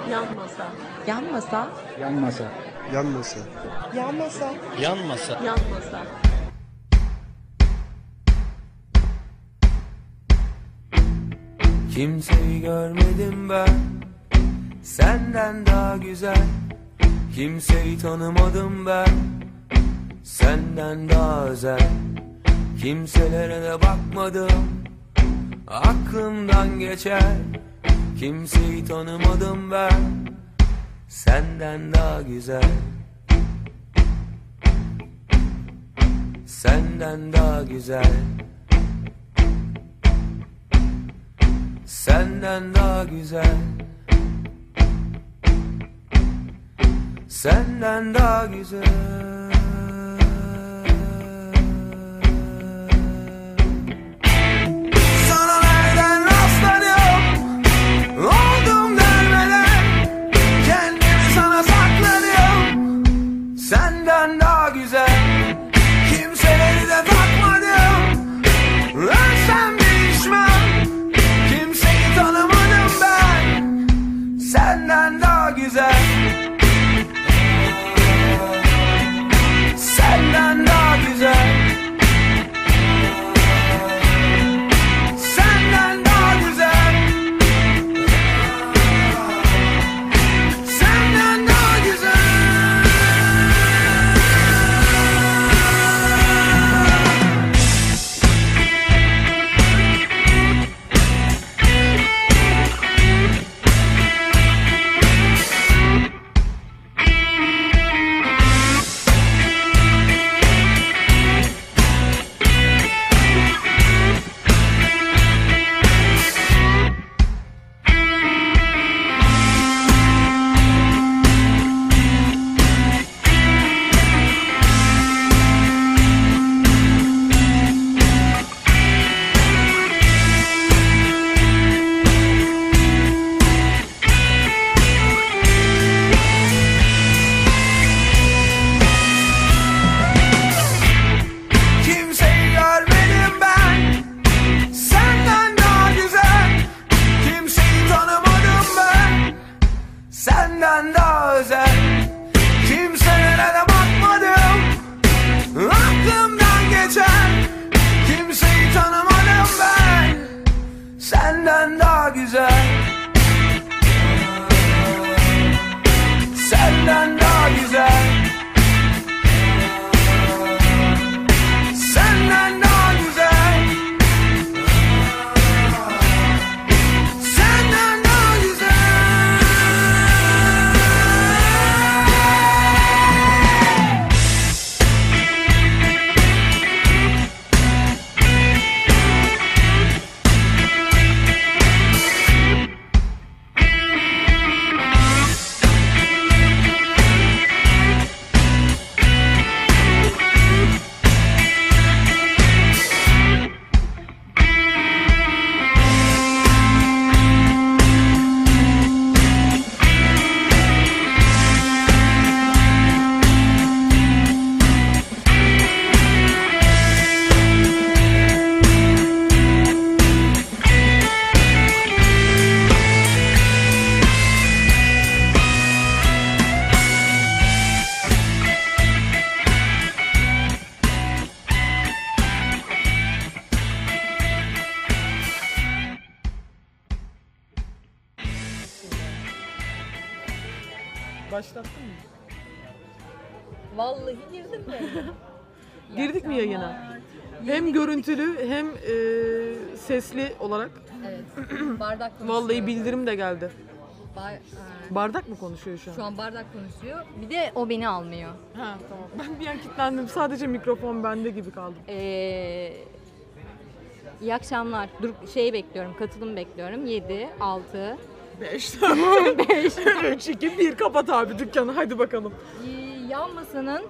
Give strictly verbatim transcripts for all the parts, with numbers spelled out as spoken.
Yan masa. Yan masa. Yan masa. Yan masa. Yan masa. Yan masa. Yan masa. Kimseyi görmedim ben senden daha güzel. Kimseyi tanımadım ben senden daha özel. Kimselere de bakmadım, aklımdan geçer. Kimseyi tanımadım ben senden daha güzel. Senden daha güzel. Senden daha güzel. Senden daha güzel. Sana nereden rastladım, oldum dermeden, kendimi sana sakladım. Senden daha güzel. Kimseleri de takmadım, ölsem değişmem. Kimseyi tanımadım ben senden daha güzel. Senden daha güzel. Senden daha güzel. Senden daha güzel. Kimseyi görmedim ben senden daha güzel. Kimseyi tanımadım ben senden daha özel. Kimselere de bakmadım, aklımdan geçer. Kimseyi tanımadım ben senden daha güzel. Senden daha güzel. Senden daha güzel. Senden daha güzel. Başlattın mı? Vallahi girdim mi? Girdik mi yayına? Hem görüntülü hem e, sesli olarak. Evet. Bardak konuşuyor. Vallahi bildirim de geldi. Bar- e, Bardak mı konuşuyor şu an? Şu an bardak konuşuyor. Bir de o beni almıyor. Ha tamam. Ben bir an kilitlendim. Sadece mikrofon bende gibi kaldım. Ee, iyi akşamlar. Dur şeyi bekliyorum. Katılım bekliyorum. yedi, altı. beş tamam. beş. üç, iki, bir kapat abi dükkanı. Hadi bakalım. Ee, yan masanın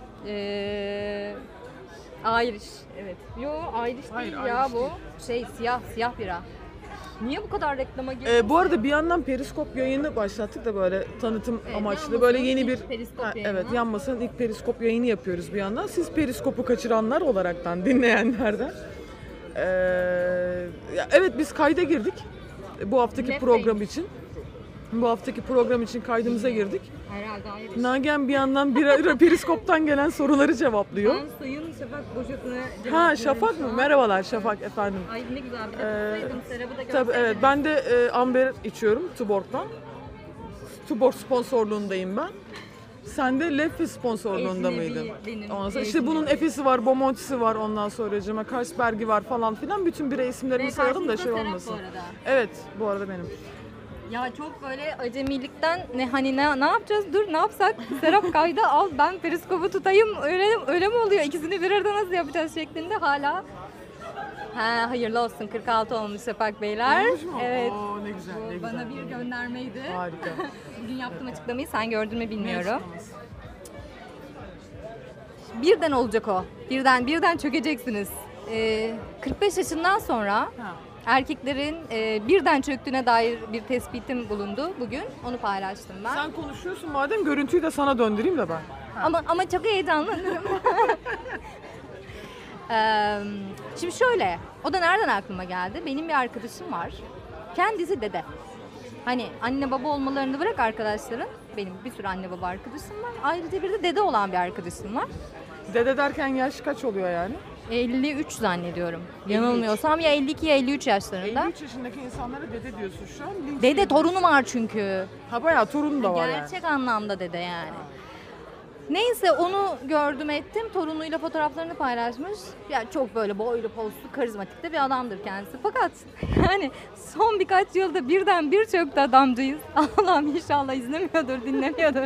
ee, Irish. Evet. Yo Irish Hayır, değil ya Irish bu. değil. Şey siyah siyah bira. Niye bu kadar reklama giriyor? Ee, bu arada bir yandan periskop yayını başlattık da böyle tanıtım Evet, amaçlı Yan böyle Masa'nın yeni bir ilk periskop Ha, yayını. evet yan masanın ilk periskop yayını yapıyoruz bir yandan. Siz periskopu kaçıranlar olaraktan dinleyenlerden. Ee, ya evet biz kayda girdik bu haftaki Net program değil. için. Bu haftaki program için kaydımıza girdik. Herhalde ayrı. Nagihan bir yandan bir periskoptan gelen soruları cevaplıyor. Ben Sayın Şafak Boşat'ına Ha Şafak mı? Merhabalar Şafak efendim. Ay ne güzel bir de Ee, tutsaydım, serabı da Tabii görseydim. evet ben de e, Amber içiyorum Tuborg'dan. Tuborg sponsorluğundayım ben. Sen de Leffe sponsorluğunda Ecnebi mıydın? benim, Ondan sonra işte bunun ecnebi. Efe'si var, Bomonti'si var ondan sonra Cema Carlsberg'i var falan filan. Bütün bira isimlerini Ve sayalım da şey karşınızda Serap olmasın. bu arada. Evet bu arada benim. Ya çok böyle acemilikten ne hani ne ne yapacağız? Dur ne yapsak? Serap kayda al ben periskopu tutayım. Öyle öyle mi oluyor? İkisini bir arada nasıl yapacağız şeklinde hala. Ha hayırlı olsun kırk altı olmuş Şafak Beyler. Olmuş mu? Evet. Oo, ne güzel, ne güzel. Bana bir göndermeydi. Harika. Bugün yaptığım açıklamayı sen gördün mü Ne bilmiyorum. açıklaması? Birden olacak o. Birden birden çökeceksiniz. Ee, kırk beş yaşından sonra Ha. erkeklerin e, birden çöktüğüne dair bir tespitim bulundu bugün. Onu paylaştım ben. Sen konuşuyorsun madem görüntüyü de sana döndüreyim de ben. Ama ama çok heyecanlanırım. Ee, şimdi şöyle, o da nereden aklıma geldi? Benim bir arkadaşım var. Kendisi dede. Hani anne baba olmalarını bırak arkadaşların. Benim bir sürü anne baba arkadaşım var. Ayrıca bir de dede olan bir arkadaşım var. Dede derken yaş kaç oluyor yani? elli üç zannediyorum. Yanılmıyorsam ya elli iki ya elli üç yaşlarında. elli üç yaşındaki insanlara dede diyorsun şu an. Linç Dede yiyorsun. torunu var çünkü. Ha bayağı torun da var yani. Gerçek anlamda dede yani. Neyse onu gördüm ettim. Torunuyla fotoğraflarını paylaşmış. Ya çok böyle boylu poslu karizmatik de bir adamdır kendisi. Fakat yani son birkaç yılda birden bir çöktü adamcıyız. Allah'ım inşallah izlemiyordur, dinlemiyordur.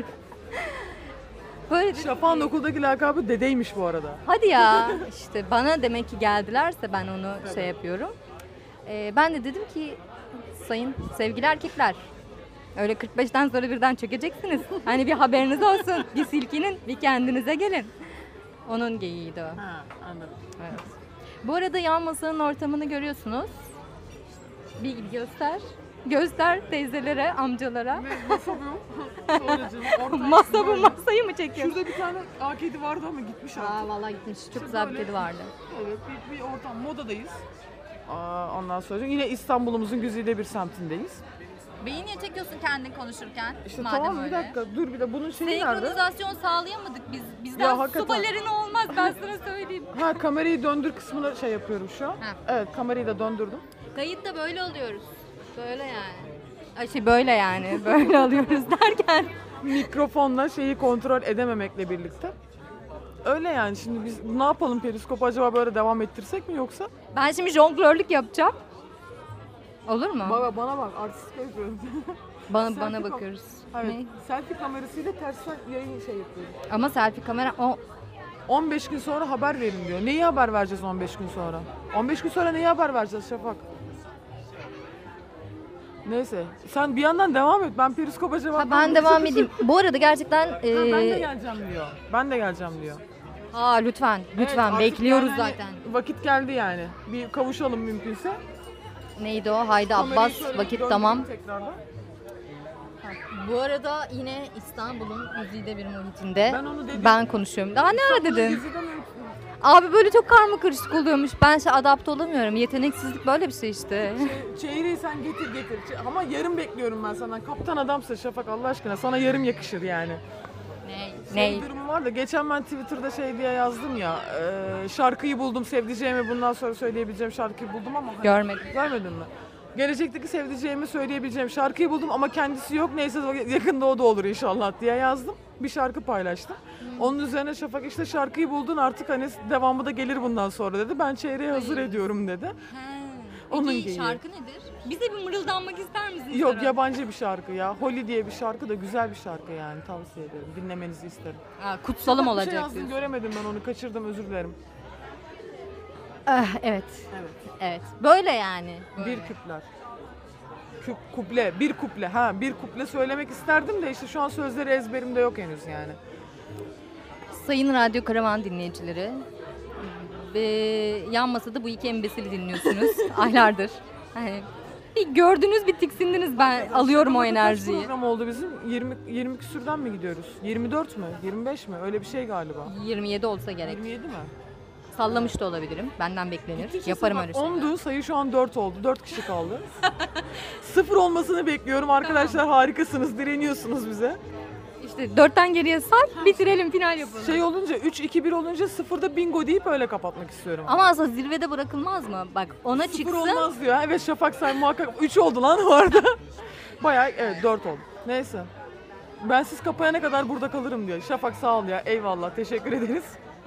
Böyle dedim Şafak'ın ki, okuldaki lakabı dedeymiş bu arada. hadi ya işte bana demek ki geldilerse ben onu şey yapıyorum. Ee, ben de dedim ki sayın sevgili erkekler öyle kırk beşten sonra birden çökeceksiniz. Hani bir haberiniz olsun. Bir silkinin, bir kendinize gelin. Onun geyiğiydi o. Ha anladım. Evet. Bu arada yan masanın ortamını görüyorsunuz. Bir göster. Göster teyzelere, amcalara. Masa bu. Sonracığım, orta Masa bu böyle. masayı mı çekiyor? Şurada bir tane A kedi vardı ama gitmiş artık. Aa vallahi gitmiş. Çok İşte güzel bir böyle- kedi vardı. Evet bir, bir ortam modadayız. Aa, ondan sonra yine İstanbul'umuzun güzide bir semtindeyiz. Beyi niye çekiyorsun kendin konuşurken? İşte tamam bir dakika dur bir de bunun şeyi nerede? Senkronizasyon sağlayamadık biz. Ya, Bizden su hakikaten. balerini olmaz ben sana söyleyeyim. Ha kamerayı döndür kısmını şey yapıyorum şu an. Ha. Evet kamerayı da döndürdüm. Kayıtta böyle alıyoruz. Böyle yani. Ay şey böyle yani. Böyle alıyoruz derken. Mikrofonla şeyi kontrol edememekle birlikte. Öyle yani şimdi biz ne yapalım periskopu acaba böyle devam ettirsek mi yoksa? Ben şimdi jonglörlük yapacağım. Olur mu? Bana, bana bak artistik yapıyorum. Bana selfie bana kam- bakıyoruz. Evet Ne? selfie kamerasıyla tersten yayın şey yapıyorum. Ama selfie kamera o on beş gün sonra haber verin diyor. Neyi haber vereceğiz on beş gün sonra? on beş gün sonra neyi haber vereceğiz Şafak? Neyse sen bir yandan devam et. Ben periskopa cevap ha, ben vermeyeyim. devam edeyim. Bu arada gerçekten Ha, ben de eee geleceğim diyor. Ben de geleceğim diyor. aa lütfen Evet, lütfen artık bekliyoruz yani hani zaten. vakit geldi yani. Bir kavuşalım mümkünse. Neydi o? Haydi Kamerayı Abbas şöyle vakit döndüreyim tamam. tekrardan. Bu arada yine İstanbul'un güzide bir muhitinde Ben onu dedim. ben konuşuyorum. Daha ne ara İstanbul'un dedim? gezide mi- Abi böyle çok karma karışık oluyormuş. Ben şey adapte olamıyorum. Yeteneksizlik böyle bir şey işte. Çeyreği sen getir getir. Ç- Ama yarım bekliyorum ben senden. Kaptan adamsın Şafak Allah aşkına. Sana yarım yakışır yani. Ney? Şey Ney? durumu var da geçen ben Twitter'da şey diye yazdım ya. E, şarkıyı buldum sevdiceğimi bundan sonra söyleyebileceğim şarkıyı buldum ama. hani- Görmedim. Görmedin mi? Gelecekteki sevdiceğimi söyleyebileceğim şarkıyı buldum ama kendisi yok. Neyse yakında o da olur inşallah diye yazdım. Bir şarkı paylaştım. Onun üzerine Şafak işte şarkıyı buldun artık hani devamı da gelir bundan sonra dedi. Ben çeyreğe hazır ediyorum dedi. Onun Peki geyiği. şarkı nedir? Bize bir mırıldanmak ister misiniz? Yok Serap? yabancı bir şarkı ya. Holly diye bir şarkı da güzel bir şarkı yani tavsiye ederim. Dinlemenizi isterim. Aa, kutsalım Bir olacak şey yazdın diyorsun. göremedim ben onu kaçırdım özür dilerim. Ah, evet. Evet. Evet. Böyle yani. Böyle. Bir küpler. Küp, kuple, bir kuple. Ha, bir kuple söylemek isterdim de işte şu an sözleri ezberimde yok henüz yani. Sayın Radyo Karavan dinleyicileri. Ve yan masada bu iki embesili dinliyorsunuz. Aylardır. Hani bir gördünüz bir tiksindiniz ben alıyorum o Şurada kaç enerjiyi. program oldu bizim? yirmi yirmi küsürden mi gidiyoruz? yirmi dört mü? yirmi beş mi? Öyle bir şey galiba. yirmi yedi olsa gerek. yirmi yedi mi? Sallamış da olabilirim. Benden beklenir. Açıkçası Yaparım bak, öyle şeyler. ondu, sayı şu an dört oldu. dört kişi kaldı. Sıfır olmasını bekliyorum. Arkadaşlar harikasınız, direniyorsunuz bize. İşte dörtten geriye say, bitirelim, final yapalım. Şey olunca üç iki bir olunca sıfırda bingo deyip öyle kapatmak istiyorum. Ama aslında zirvede bırakılmaz mı? Bak ona Sıfır çıksın. olmaz diyor. Evet Şafak sen muhakkak üç oldu lan orada. Bayağı evet dört oldu. Neyse. Ben siz kapayana kadar burada kalırım diyor. Şafak sağ ol ya. Eyvallah. Teşekkür ederiz.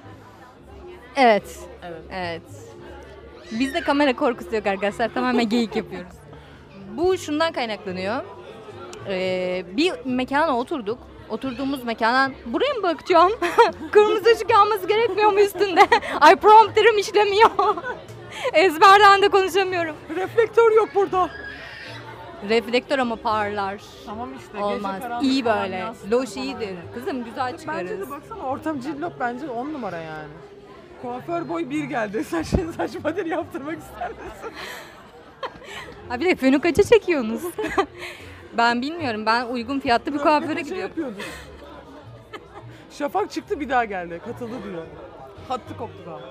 Evet. Evet. Evet. Bizde kamera korkusu yok arkadaşlar. Tamamen geyik yapıyoruz. Bu şundan kaynaklanıyor. Ee, bir mekana oturduk. Oturduğumuz mekandan buraya mı bakacağım? Kırmızı ışık yanması gerekmiyor mu üstünde? Ay prompterim işlemiyor. Ezberden de konuşamıyorum. Reflektör yok burada. Reflektör ama parlar. Tamam işte. Olmaz. Gece karanlık İyi falan böyle. yansıtır Loş falan. iyidir. Kızım güzel Bence çıkarız. de baksana ortam cillop bence on numara yani. Kuaför boy bir geldi. Saçını saç modeli yaptırmak ister misin? Ha bir de fönü kaça çekiyorsunuz? Ben bilmiyorum. Ben uygun fiyatlı bir kuaföre Röportaj gidiyorum. yapıyordu. Şafak çıktı bir daha geldi. Katıldı diyor. Hattı koptu daha.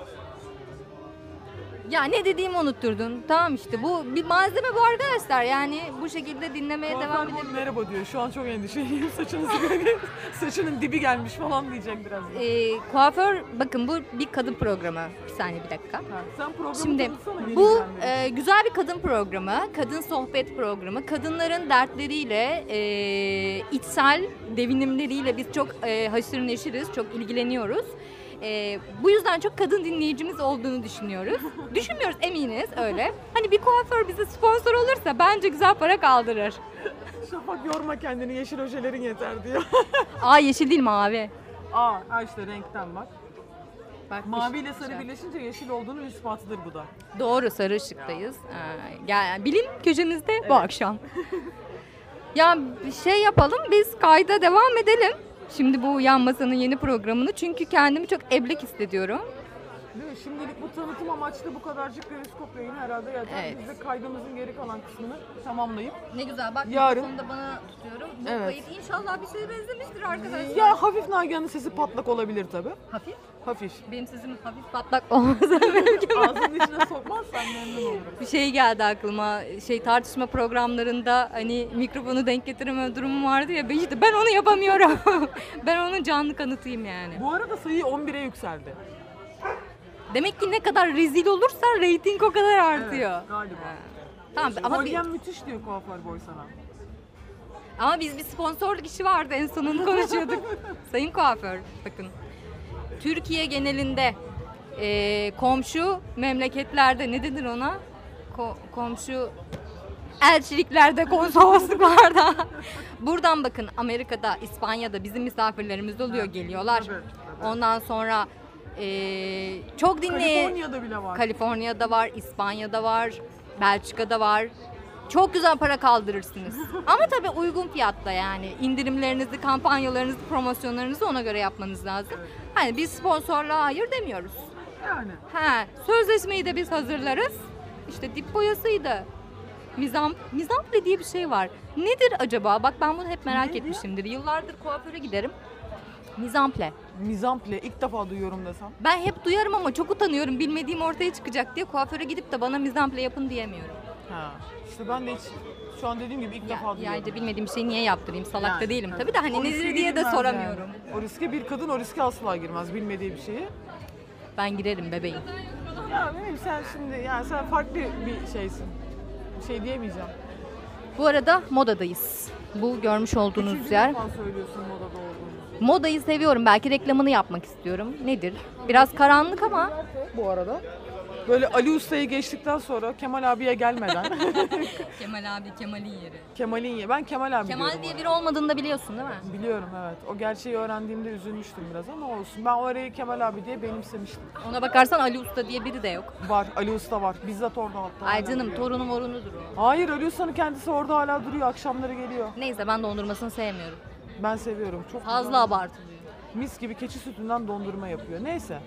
Ya ne dediğimi unutturdun. Tamam işte bu bir malzeme bu arkadaşlar. Yani bu şekilde dinlemeye devam Kuaför boy edelim. merhaba diyor. Şu an çok endişeliyim. Saçınızı böyle saçının dibi gelmiş falan diyecek birazdan. Ee, kuaför bakın bu bir kadın programı. Bir saniye bir dakika. Ha, sen programı Şimdi tanıtsana yeni bu gelenleri. e, güzel bir kadın programı, kadın sohbet programı. Kadınların dertleriyle, e, içsel devinimleriyle biz çok e, haşır neşiriz, çok ilgileniyoruz. E, bu yüzden çok kadın dinleyicimiz olduğunu düşünüyoruz. Düşünmüyoruz, eminiz öyle. Hani bir kuaför bize sponsor olursa bence güzel para kaldırır. Şafak yorma kendini, yeşil ojelerin yeter diyor. Aa yeşil değil mavi. Aa, ha işte renkten bak. Bak, Mavi ile işte. sarı birleşince yeşil olduğunun ispatıdır bu da. Doğru, sarı ışıktayız. Ee, gel, bilim köşemizde bu akşam. Ya bir şey yapalım, biz kayda devam edelim. Şimdi bu Yan Masa'nın yeni programını. Çünkü kendimi çok eblek hissediyorum. Değil mi? Şimdilik bu tanıtım amaçlı bu kadarcık periskop yayını herhalde yeter. Evet. Biz de kaydımızın geri kalan kısmını tamamlayıp. Ne güzel bak, Yarın- mikrofonda bana tutuyorum. Bu Evet. kayıt inşallah bir şeye benzemiştir arkadaşlar. Ya hafif Nagihan'ın sesi patlak olabilir tabi. Hafif. Hafif. Benim sesim hafif patlak olmasa mümkün. Ağzının içine sokmazsan memnun olurum. Bir şey geldi aklıma. Şey tartışma programlarında hani mikrofonu denk getireme durumu vardı ya. Ben işte ben onu yapamıyorum. Ben onun canlı kanıtıyım yani. Bu arada sayı on bire yükseldi. Demek ki ne kadar rezil olursa reyting o kadar artıyor. Evet, galiba. Ha. Tamam ama bir, Kolyen müthiş diyor kuaför boy sana. ama biz bir sponsorluk işi vardı, en sonunu konuşuyorduk. Sayın kuaför bakın. Türkiye genelinde e, komşu memleketlerde ne denir ona? Ko- komşu elçiliklerde, konsolosluklarda. Buradan bakın Amerika'da, İspanya'da bizim misafirlerimiz oluyor, geliyorlar. Tabii, tabii. Ondan sonra e, çok dinleyen Kaliforniya'da bile var. Kaliforniya'da var, İspanya'da var, Belçika'da var. Çok güzel para kaldırırsınız. Ama tabii uygun fiyatta yani. İndirimlerinizi, kampanyalarınızı, promosyonlarınızı ona göre yapmanız lazım. Hani biz sponsorluğa hayır demiyoruz. Yani. Ha, sözleşmeyi de biz hazırlarız. İşte dip boyasıydı. Mizamp, mizample diye bir şey var. Nedir acaba? Bak ben bunu hep merak Neydi? etmişimdir. Yıllardır kuaföre giderim. Mizample. Mizample ilk defa duyuyorum desem. Ben hep duyarım ama çok utanıyorum. Bilmediğim ortaya çıkacak diye kuaföre gidip de bana mizample yapın diyemiyorum. Ha. İşte ben de hiç şu an dediğim gibi ilk Ya, defa ya duyuyorum. işte bilmediğim bir şeyi niye yaptırayım? Salak da Yani, değilim evet. tabii de hani O riske nedir diye de girilmez soramıyorum. yani. O riske bir kadın o riske asla girmez bilmediği bir şeyi. Ben girerim bebeğim. Ya benim sen şimdi yani sen farklı bir şeysin. Bir şey diyemeyeceğim. Bu arada modadayız. Bu görmüş olduğunuz Üçüncü yer. defa söylüyorsun modada olduğunu. Modayı seviyorum. Belki reklamını yapmak istiyorum. Nedir? Biraz karanlık ama Bu arada. Böyle Ali Usta'yı geçtikten sonra Kemal abiye gelmeden Kemal abi Kemal'in yeri. Kemal'in ye. Ben Kemal abi Kemal diyorum diye ona. biri olmadığını da biliyorsun değil mi? Biliyorum evet. O gerçeği öğrendiğimde üzülmüştüm biraz ama olsun. Ben o arayı Kemal abi diye benimsemiştim. Ona bakarsan Ali Usta diye biri de yok. Var. Ali Usta var. Bizzat orada hatta. Ay hala canım duruyor. torunu morunudur o. Hayır Ali Usta'nın kendisi orada hala duruyor. Akşamları geliyor. Neyse ben dondurmasını sevmiyorum. Ben seviyorum. Çok Fazla güzel. abartılıyor. Mis gibi keçi sütünden dondurma yapıyor. Neyse.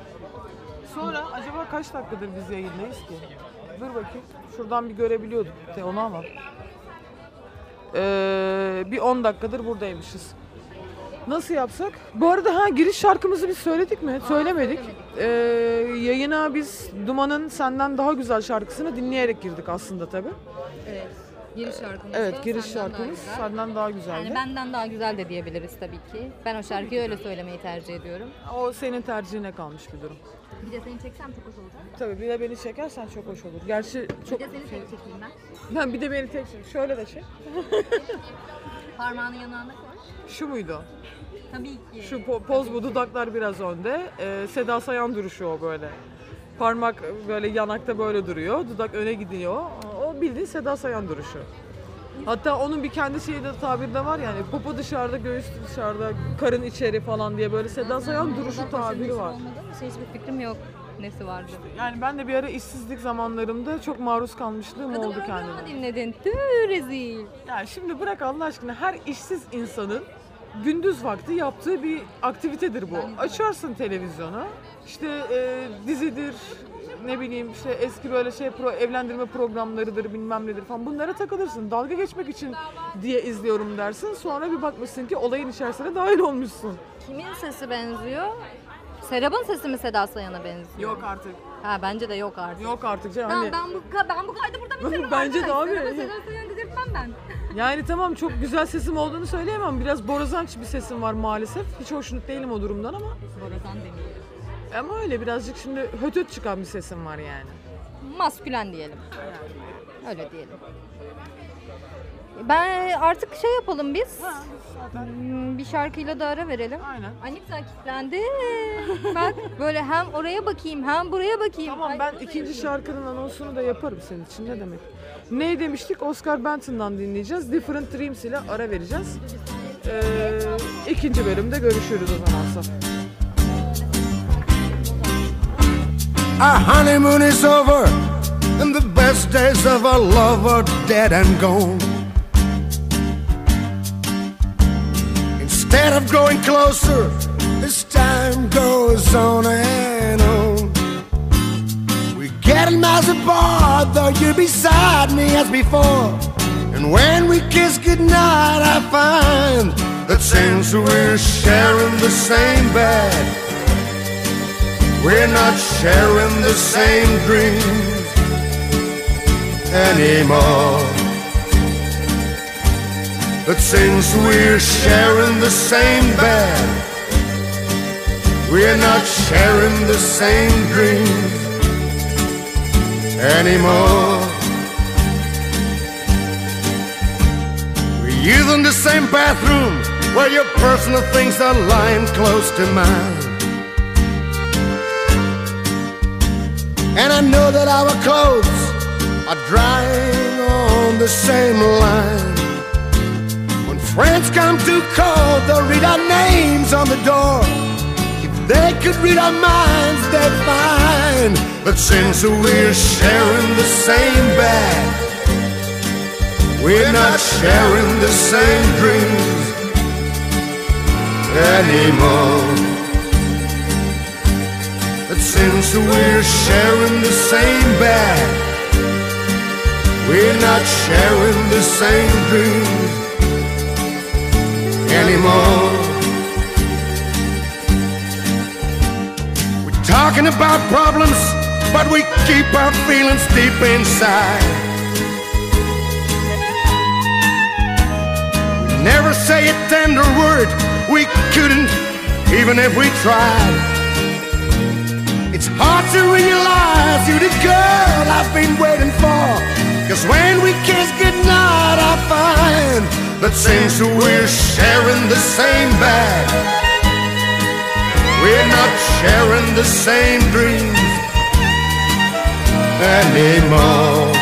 Sonra acaba kaç dakikadır biz yayındayız ki? Dur bakayım. Şuradan bir görebiliyorduk de onu ama. Ee, bir on dakikadır buradaymışız. Nasıl yapsak? Bu arada ha giriş şarkımızı biz söyledik mi? Söylemedik. Ee, yayına biz Duman'ın Senden Daha Güzel şarkısını dinleyerek girdik aslında tabii. Evet. Giriş şarkımız Evet, da giriş Senden Daha şarkımız Güzel. Senden Daha Güzeldi. Yani benden daha güzel de diyebiliriz tabii ki. Ben o şarkıyı öyle söylemeyi tercih ediyorum. O senin tercihine kalmış bir durum. Bir de seni çeksem çok hoş olacak. Tabii bir de beni çekersen çok hoş olur. Gerçi çok Bir de seni şey... tek çekeyim ben. Ben bir de beni tek çek. Şöyle de çek. Parmağını yanağına koy. Şu muydu? Tabii ki. Şu po- poz bu, dudaklar biraz önde. Ee, Seda Sayan duruşu o böyle. Parmak böyle yanakta böyle duruyor. Dudak öne gidiyor. O bildiğin Seda Sayan duruşu. Hatta onun bir kendi şeyi de tabiri de var yani popo dışarıda, göğüs dışarıda, karın içeri falan diye böyle Seda Sayan duruşu tabiri var. Olmadığım için hiçbir fikrim yok. Nesi vardı? Yani ben de bir ara işsizlik zamanlarımda çok maruz kalmışlığım oldu Kadın kendime. öldü dinledin. Tüh rezil. Ya şimdi bırak Allah aşkına, her işsiz insanın gündüz vakti yaptığı bir aktivitedir bu. Açarsın televizyonu, işte e, dizidir, ne bileyim işte eski böyle şey pro, evlendirme programlarıdır bilmem nedir falan, bunlara takılırsın. Dalga geçmek için diye izliyorum dersin, sonra bir bakmışsın ki olayın içerisine dahil olmuşsun. Kimin sesi benziyor? Serap'ın sesi mi Seda Sayan'a benziyor? Yok artık. Ha bence de yok artık. Yok artık canım. Tamam, Hani, ben bu ka- ben bu kaydı burada bitiririm. Bence de abi. Serap'a Seda Sayan dedirtmem ben. yani tamam, çok güzel sesim olduğunu söyleyemem. Biraz borazanç bir sesim var maalesef. Hiç hoşnut değilim o durumdan ama. Borazan demeyelim. Ama öyle birazcık şimdi hötöt çıkan bir sesim var yani. Maskülen diyelim. Öyle diyelim. Ben artık şey yapalım biz. Hmm, Bir şarkıyla da ara verelim. Aynen. Anipsa kilitlendi. Bak böyle hem oraya bakayım hem buraya bakayım. Tamam, Ay, ben bunu da ikinci yapayım. şarkının anonsunu da yaparım senin için, ne demek. Ne demiştik? Oscar Benton'dan dinleyeceğiz. Different Dreams ile ara vereceğiz. Ee, ikinci bölümde görüşürüz o zamansa. Our honeymoon is over, and the best days of our love are dead and gone. Instead of growing closer, as time goes on and on, we're getting miles apart, though you're beside me as before. And when we kiss goodnight, I find that since we're sharing the same bed, we're not sharing the same dreams anymore. But since we're sharing the same bed, we're not sharing the same dreams anymore. We're using the same bathroom where your personal things are lying close to mine. And I know that our clothes are drying on the same line. When friends come to call, they'll read our names on the door. If they could read our minds, they'd find that since we're sharing the same bed, we're not sharing the same dreams anymore. But since we're sharing the same bed, we're not sharing the same dreams anymore. We're talking about problems, but we keep our feelings deep inside. We never say a tender word, we couldn't, even if we tried. It's hard to realize you're the girl I've been waiting for. Cause when we kiss goodnight, I find that since we're sharing the same bed, we're not sharing the same dreams anymore.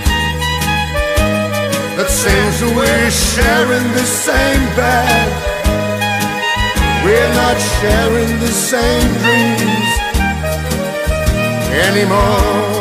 That since we're sharing the same bed, we're not sharing the same dreams anymore.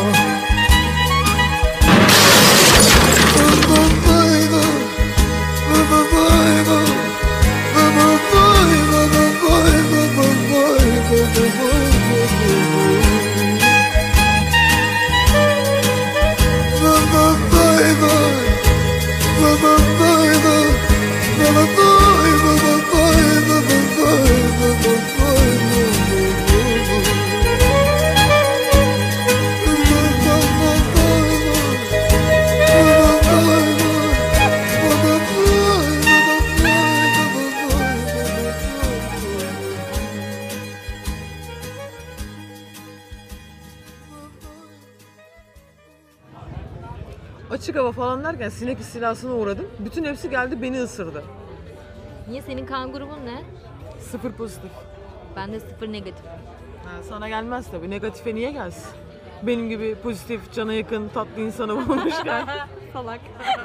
açık hava falan derken sinek istilasına uğradım. Bütün hepsi geldi beni ısırdı. Niye, senin kan grubun ne? Sıfır pozitif. Ben de sıfır negatif. Ha, sana gelmez tabii. Negatife niye gelsin? Benim gibi pozitif, cana yakın, tatlı insanı bulmuşken. Salak.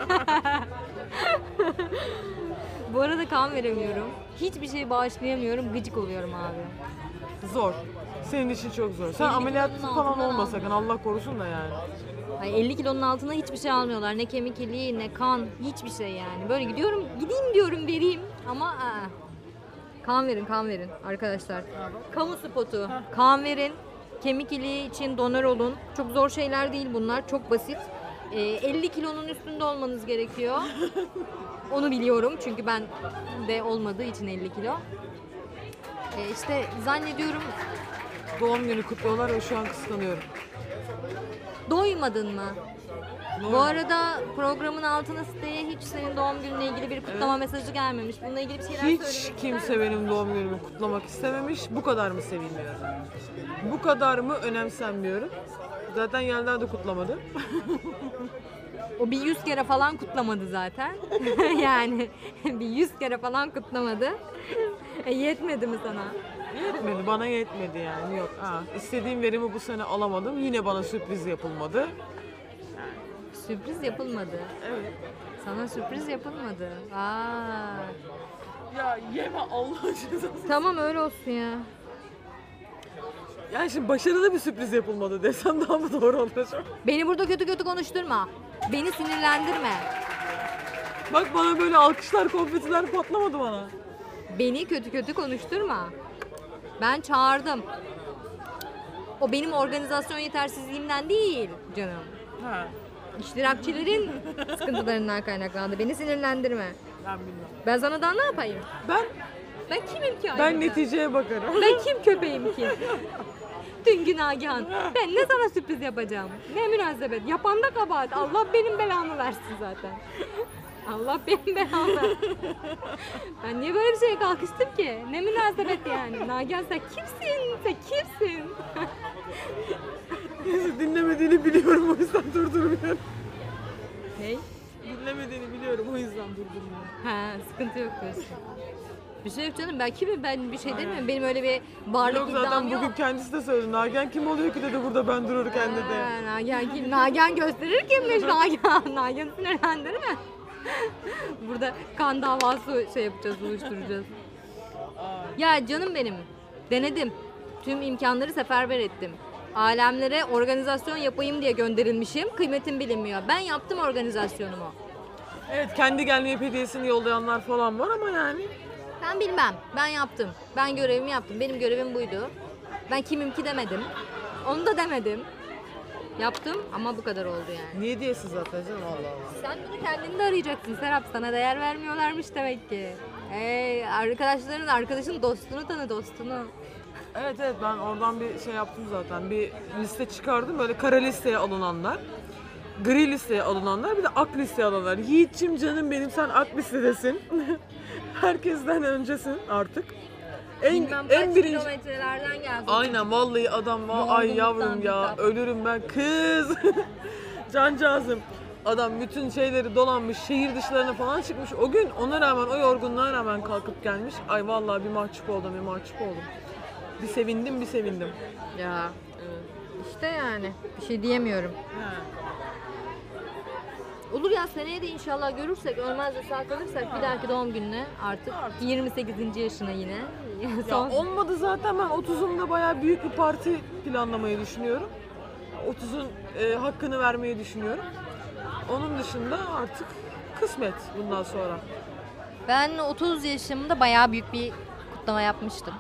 Bu arada kan veremiyorum. Hiçbir şey bağışlayamıyorum. Gıcık oluyorum abi. Zor. Senin için çok zor. Sen elli ameliyat kilonun falan altından olma aldım. sakın. Allah korusun da yani. Ay elli kilonun altına hiçbir şey almıyorlar. Ne kemik iliği, ne kan, hiçbir şey yani. Böyle gidiyorum, gideyim diyorum, vereyim ama aa. Kan verin, kan verin arkadaşlar. Kamu spotu. Kan verin. Kemik iliği için donör olun. Çok zor şeyler değil bunlar. Çok basit. Ee, elli kilonun üstünde olmanız gerekiyor. Onu biliyorum çünkü ben de olmadığı için elli kilo. Ee, işte zannediyorum Doğum günü kutluyorlar ve şu an kıskanıyorum. doymadın mı? Doğru. Bu arada programın altına siteye hiç senin doğum gününe ilgili bir kutlama mesajı gelmemiş. Bununla ilgili bir şeyler söylemek Hiç ister kimse misin? benim doğum günümü kutlamak istememiş. Bu kadar mı sevilmiyorum? Bu kadar mı önemsenmiyorum? Zaten Yelda da kutlamadı. O bir yüz kere falan kutlamadı zaten. Yani bir yüz kere falan kutlamadı. E, yetmedi mi sana? Yetmedi, bana yetmedi yani. Yok. Ha, istediğim verimi bu sene alamadım. Yine bana sürpriz yapılmadı. Sürpriz yapılmadı. Evet. Sana sürpriz yapılmadı. Aa. Ya yeme Allah cezası. Tamam öyle olsun ya. Yani şimdi başarılı bir sürpriz yapılmadı desem daha mı doğru olacak? Beni burada kötü kötü konuşturma. Beni sinirlendirme. Bak bana böyle alkışlar, konfetiler patlamadı bana. Beni kötü kötü konuşturma. Ben çağırdım. O benim organizasyon yetersizliğimden değil canım. Ha, İştirakçilerin sıkıntılarından kaynaklandı. Beni sinirlendirme. ben bilmem. Ben sana daha ne yapayım? Ben Ben kimim ki? ben ayrıca? neticeye bakarım. Ben kim köpeğim ki? Dünkü Nagihan. Ben ne sana sürpriz yapacağım? Ne münasebet. Yapan da kabahat. Allah benim belamı versin zaten. Allah benim belamı versin. Ben niye böyle bir şeye kalkıştım ki? Ne münasebet yani. Nagihan sen kimsin? Sen kimsin? Neyse dinlemediğini biliyorum o yüzden durdurmuyorum. Ney? Dinlemediğini biliyorum o yüzden durdurmuyorum. Ha, sıkıntı yok diyorsun. Bir şey yok canım. Ben kimim? Ben bir şey demiyorum. Benim öyle bir varlık Yok iddiam zaten yok. bugün kendisi de söyledi. Nagihan kim oluyor ki dedi burada ben dururken dedi. Ha, Nagihan kim? Nagihan gösterir kimmiş Nagihan? Nagihan sinirlendirme. Burada kan davası şey yapacağız, uyuşturacağız. Ya canım benim, denedim. Tüm imkanları seferber ettim. Alemlere organizasyon yapayım diye gönderilmişim. Kıymetim bilinmiyor. Ben yaptım organizasyonumu. Evet kendi gelmeyip hediyesini yollayanlar falan var ama yani. Ben bilmem. Ben yaptım. Ben görevimi yaptım. Benim görevim buydu. Ben kimim ki demedim. Onu da demedim. Yaptım ama bu kadar oldu yani. Niye diyesin zaten canım Allah Allah. Sen bunu kendini de arayacaksın Serap. Sana değer vermiyorlarmış demek ki. Hey, arkadaşların, arkadaşın dostunu tanı, dostunu. Evet evet ben oradan bir şey yaptım zaten. Bir liste çıkardım böyle kara listeye alınanlar. Gri listeye alınanlar bir de ak listeye alınanlar. Yiğit'cim canım benim sen ak listedesin. Herkesten öncesin artık. En, Bilmem kaç en birinci... kilometrelerden geldi. Aynen vallahi adam var. Ay yavrum ya bitap. ölürüm ben kız. Cancağızım. Adam bütün şeyleri dolanmış, şehir dışlarına falan çıkmış. O gün ona rağmen, o yorgunluğa rağmen kalkıp gelmiş. Ay vallahi bir mahcup oldum, bir mahcup oldum. Bir sevindim, bir sevindim. Ya işte yani bir şey diyemiyorum. Olur ya, seneye de inşallah görürsek, ölmez de sağ kalırsak bir dahaki doğum gününe artık yirmi sekizinci yaşına yine. Ya Son... olmadı zaten ben otuzumda bayağı büyük bir parti planlamayı düşünüyorum. otuzun e, hakkını vermeyi düşünüyorum. Onun dışında artık kısmet bundan sonra. Ben otuz yaşımda bayağı büyük bir kutlama yapmıştım.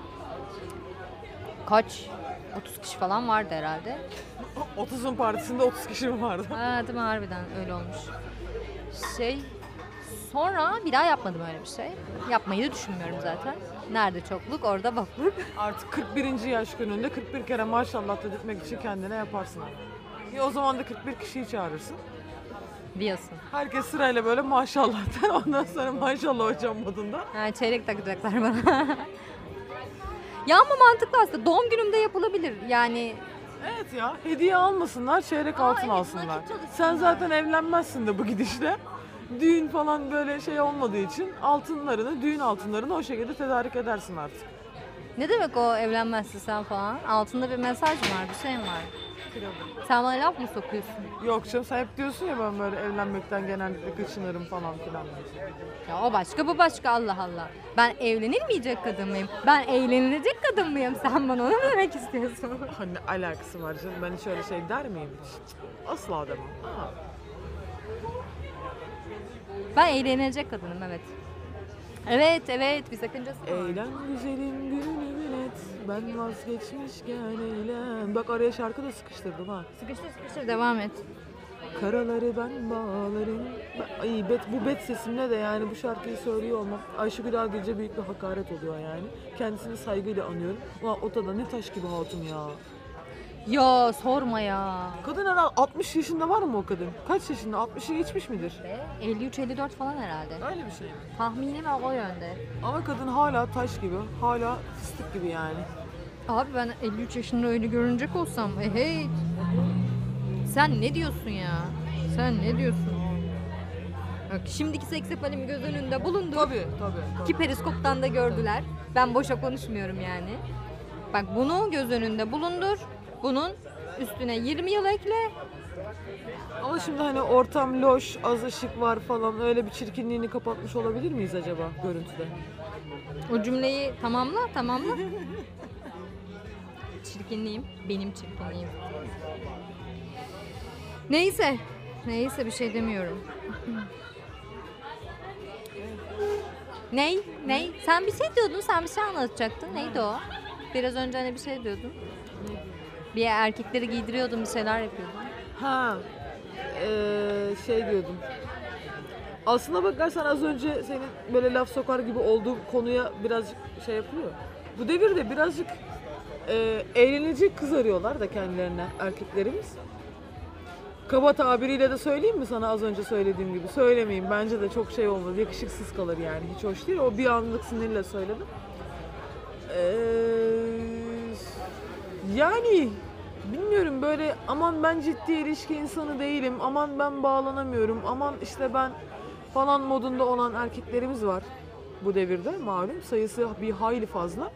Kaç? otuz kişi falan vardı herhalde. otuzun partisinde otuz kişi mi vardı? Ha, değil mi? Harbiden öyle olmuş. Şey, sonra bir daha yapmadım öyle bir şey. Yapmayı da düşünmüyorum zaten. Nerede çokluk, orada bokluk. Artık kırk birinci yaş gününde kırk bir kere maşallah dedirtmek için kendine yaparsın. Ya o zaman da kırk bir kişiyi çağırırsın. Diyorsun. Herkes sırayla böyle maşallah der. Ondan sonra maşallah hocam modunda. Ha, çeyrek takacaklar bana. Ya ama mantıklı aslında. Doğum günümde yapılabilir. Yani Evet ya, hediye almasınlar, çeyrek Aa, altın evet, alsınlar. nakit çalışsınlar. Sen zaten evlenmezsin de bu gidişle. Düğün falan böyle şey olmadığı için altınlarını, düğün altınlarını o şekilde tedarik edersin artık. Ne demek o evlenmezsin sen falan? Altında bir mesaj mı var, bir şey mi var? Sen bana laf mı sokuyorsun? Yok canım, sen hep diyorsun ya ben böyle evlenmekten genellikle kaçınırım falan filan. Ya o başka, bu başka, Allah Allah. Ben evlenilmeyecek kadın mıyım? Ben eğlenilecek kadın mıyım? Sen bana onu mu demek istiyorsun? Hani alakası var canım, ben hiç öyle şey der miyim hiç? Asla demem. Aa. Ben eğlenilecek kadınım, evet. Evet, evet, bir sakıncası var. Eğlen güzelim günü bilet, ben vazgeçmişken eğlen. Bak araya şarkı da sıkıştırdım ha. Sıkıştır sıkıştır, devam et. Karaları ben bağlarım. Ben- Ay bet, bu bet sesimle de yani bu şarkıyı söylüyor olmam Ayşegül Ağgül'ce büyük bir hakaret oluyor yani. Kendisini saygıyla anıyorum. Ulan o da ne taş gibi hatun ya. Ya sorma ya. Kadın herhalde altmış yaşında var mı o kadın? Kaç yaşında? altmışı geçmiş midir? elli üç elli dört falan herhalde. Öyle bir şey mi? Tahminim o yönde. Ama kadın hala taş gibi, hala fıstık gibi yani. Abi ben elli üç yaşında öyle görünecek olsam, hey hey. Sen ne diyorsun ya? Sen ne diyorsun? Bak şimdiki seksapalimi göz önünde bulundu. Tabii, tabii. Ki periskoptan da gördüler. Ben boşa konuşmuyorum yani. Bak bunu göz önünde bulundur. Bunun üstüne yirmi yıl ekle. Ama şimdi hani ortam loş, az ışık var falan, öyle bir çirkinliğini kapatmış olabilir miyiz acaba görüntüde? O cümleyi tamamla, tamamla. Çirkinliğim, benim çirkinliğim. Neyse, neyse bir şey demiyorum. Ney? Ney? Sen bir şey diyordun, sen bir şey anlatacaktın. Neydi o? Biraz önce hani bir şey diyordun. Bir erkekleri giydiriyordun, bir şeyler yapıyordun. Ha, ee, şey diyordum. Aslına bakarsan az önce senin böyle laf sokar gibi olduğu konuya birazcık şey yapıyor. Bu devirde birazcık ee, eğlenecek kız arıyorlar da kendilerine erkeklerimiz. Kaba tabiriyle de söyleyeyim mi sana az önce söylediğim gibi? Söylemeyeyim, bence de çok şey olmaz, yakışıksız kalır yani, hiç hoş değil. O bir anlık sinirle söyledim. Ee, yani bilmiyorum, böyle aman ben ciddi ilişki insanı değilim, aman ben bağlanamıyorum, aman işte ben falan modunda olan erkeklerimiz var bu devirde, malum sayısı bir hayli fazla.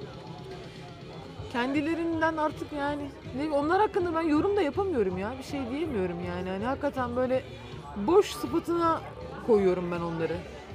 Kendilerinden artık yani ne, onlar hakkında ben yorum da yapamıyorum ya, bir şey diyemiyorum yani. Hani hakikaten böyle boş sıfatına koyuyorum ben onları.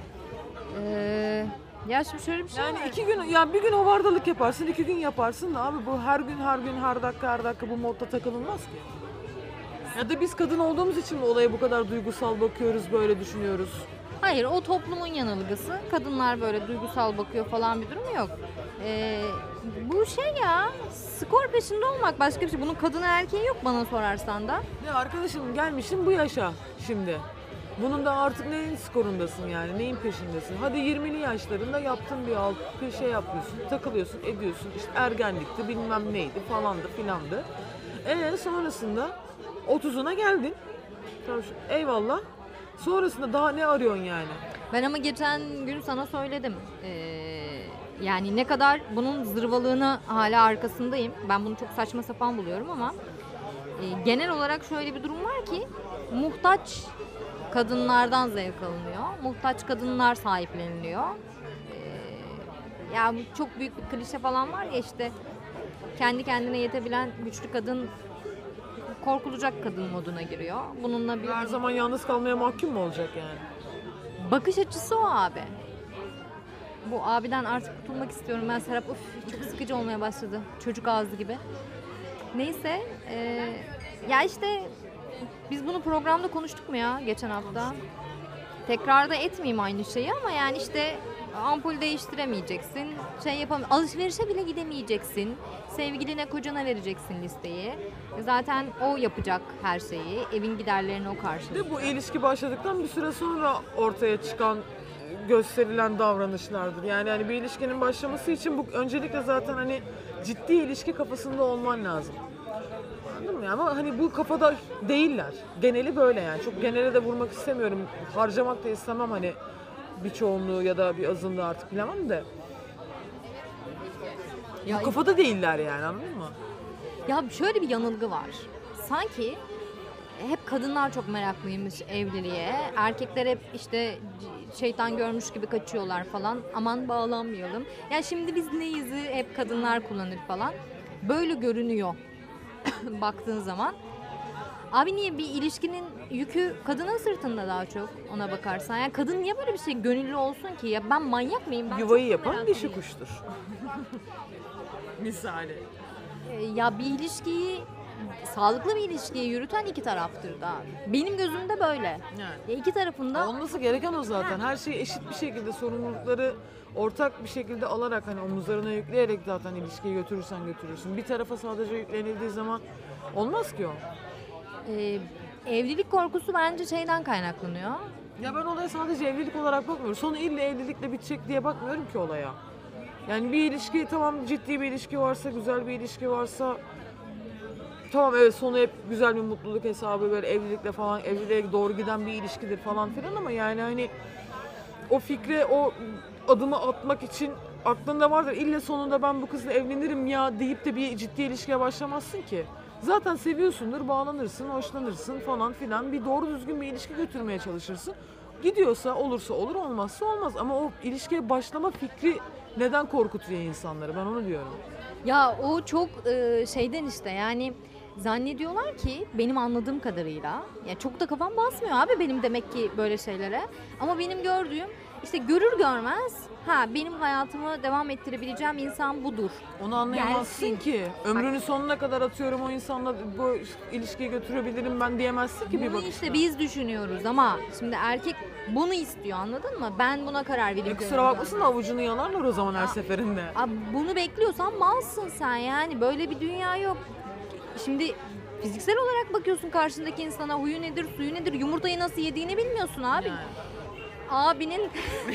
Ee, ya şimdi şöyle bir şey Yani var. iki gün, ya bir gün hovardalık yaparsın, iki gün yaparsın da abi bu her gün her gün her dakika her dakika bu modda takılınmaz ki. Ya da biz kadın olduğumuz için mi olaya bu kadar duygusal bakıyoruz, böyle düşünüyoruz? Hayır, o toplumun yanılgısı. Kadınlar böyle duygusal bakıyor falan bir durum yok. Ee, bu şey ya, skor peşinde olmak başka bir şey. Bunun kadın erkeği yok bana sorarsan da. Ya arkadaşım gelmişsin bu yaşa şimdi. Bunun da artık neyin skorundasın yani, neyin peşindesin? Hadi yirmili yaşlarında yaptın bir alt, bir şey yapıyorsun, takılıyorsun, ediyorsun. İşte ergenlikti, bilmem neydi falandı filandı. Ee sonrasında otuzuna geldin. Tamam, şu- eyvallah. Sonrasında daha ne arıyorsun yani? Ben ama geçen gün sana söyledim. Ee, yani ne kadar bunun zırvalığını hala arkasındayım. Ben bunu çok saçma sapan buluyorum ama e, genel olarak şöyle bir durum var ki muhtaç kadınlardan zevk alınıyor. Muhtaç kadınlar sahipleniliyor. Ee, ya bu çok büyük bir klişe falan var ya, işte kendi kendine yetebilen güçlü kadın korkulacak kadın moduna giriyor. Bununla bir Her zaman yalnız kalmaya mahkum mu olacak yani? bakış açısı o abi. Bu abiden artık kurtulmak istiyorum ben Serap. Uf, çok sıkıcı olmaya başladı. Çocuk ağzı gibi. Neyse. E, ya işte biz bunu programda konuştuk mu ya geçen hafta? Tekrar da etmeyeyim aynı şeyi ama yani işte ampul değiştiremeyeceksin. Şey yapam alışverişe bile gidemeyeceksin. Sevgiline, kocana vereceksin listeyi. Zaten o yapacak her şeyi. Evin giderlerini o karşılayacak. De bu ilişki başladıktan bir süre sonra ortaya çıkan, gösterilen davranışlardır. Yani hani bir ilişkinin başlaması için bu öncelikle zaten hani ciddi ilişki kafasında olman lazım. Anladın mı? Ama hani bu kafada değiller. Geneli böyle yani. Çok genele de vurmak istemiyorum. Harcamak da istemem hani bir çoğunluğu ya da bir azınlığı artık bilemem de. Ya kafada değiller yani, anladın mı? Ya şöyle bir yanılgı var. Sanki hep kadınlar çok meraklıymış evliliğe. Erkekler hep işte şeytan görmüş gibi kaçıyorlar falan. Aman bağlanmayalım. Ya şimdi biz neyizi hep kadınlar kullanır falan. Böyle görünüyor baktığın zaman. Abi niye bir ilişkinin yükü kadının sırtında daha çok ona bakarsan. Yani kadın niye böyle bir şey gönüllü olsun ki? Ya ben manyak mıyım? Ben Yuvayı çok yapan meraklıyım. dişi kuştur. Misali. Ee, Ya bir ilişkiyi, sağlıklı bir ilişkiyi yürüten iki taraftır da. Benim gözümde böyle. Yani. Ya iki tarafında Olması gereken o zaten. Her şeyi eşit bir şekilde, sorumlulukları ortak bir şekilde alarak, hani omuzlarına yükleyerek zaten ilişkiyi götürürsen götürürsün. Bir tarafa sadece yüklenildiği zaman olmaz ki o. e, evlilik korkusu bence şeyden kaynaklanıyor. Ya ben olaya sadece evlilik olarak bakmıyorum. Sonu illa evlilikle bitecek diye bakmıyorum ki olaya. Yani bir ilişki, tamam ciddi bir ilişki varsa, güzel bir ilişki varsa, tamam evet sonu hep güzel bir mutluluk hesabı, böyle evlilikle falan, evliliğe doğru giden bir ilişkidir falan filan, ama yani hani o fikre, o adımı atmak için aklında vardır. İlle sonunda ben bu kızla evlenirim ya deyip de bir ciddi ilişkiye başlamazsın ki. Zaten seviyorsundur, bağlanırsın, hoşlanırsın falan filan. Bir doğru düzgün bir ilişki götürmeye çalışırsın. Gidiyorsa olursa olur, olmazsa olmaz. Ama o ilişkiye başlama fikri neden korkutuyor insanları? Ben onu diyorum. Ya o çok e, şeyden işte yani zannediyorlar ki benim anladığım kadarıyla ya çok da kafam basmıyor abi benim demek ki böyle şeylere. Ama benim gördüğüm işte görür görmez ha benim hayatımı devam ettirebileceğim insan budur. Onu anlayamazsın Gelsin. ki. Ömrünün sonuna kadar atıyorum o insanla bu ilişkiyi götürebilirim ben diyemezsin ki bir Bunu bakışta. işte biz düşünüyoruz ama şimdi erkek bunu istiyor anladın mı? Ben buna karar E vereyim. kusura bakmasın da avucunu yalarlar o zaman her seferinde. Abi bunu bekliyorsan malsın sen yani böyle bir dünya yok. Şimdi fiziksel olarak bakıyorsun karşındaki insana huyu nedir suyu nedir yumurtayı nasıl yediğini bilmiyorsun abi. Yani. Abinin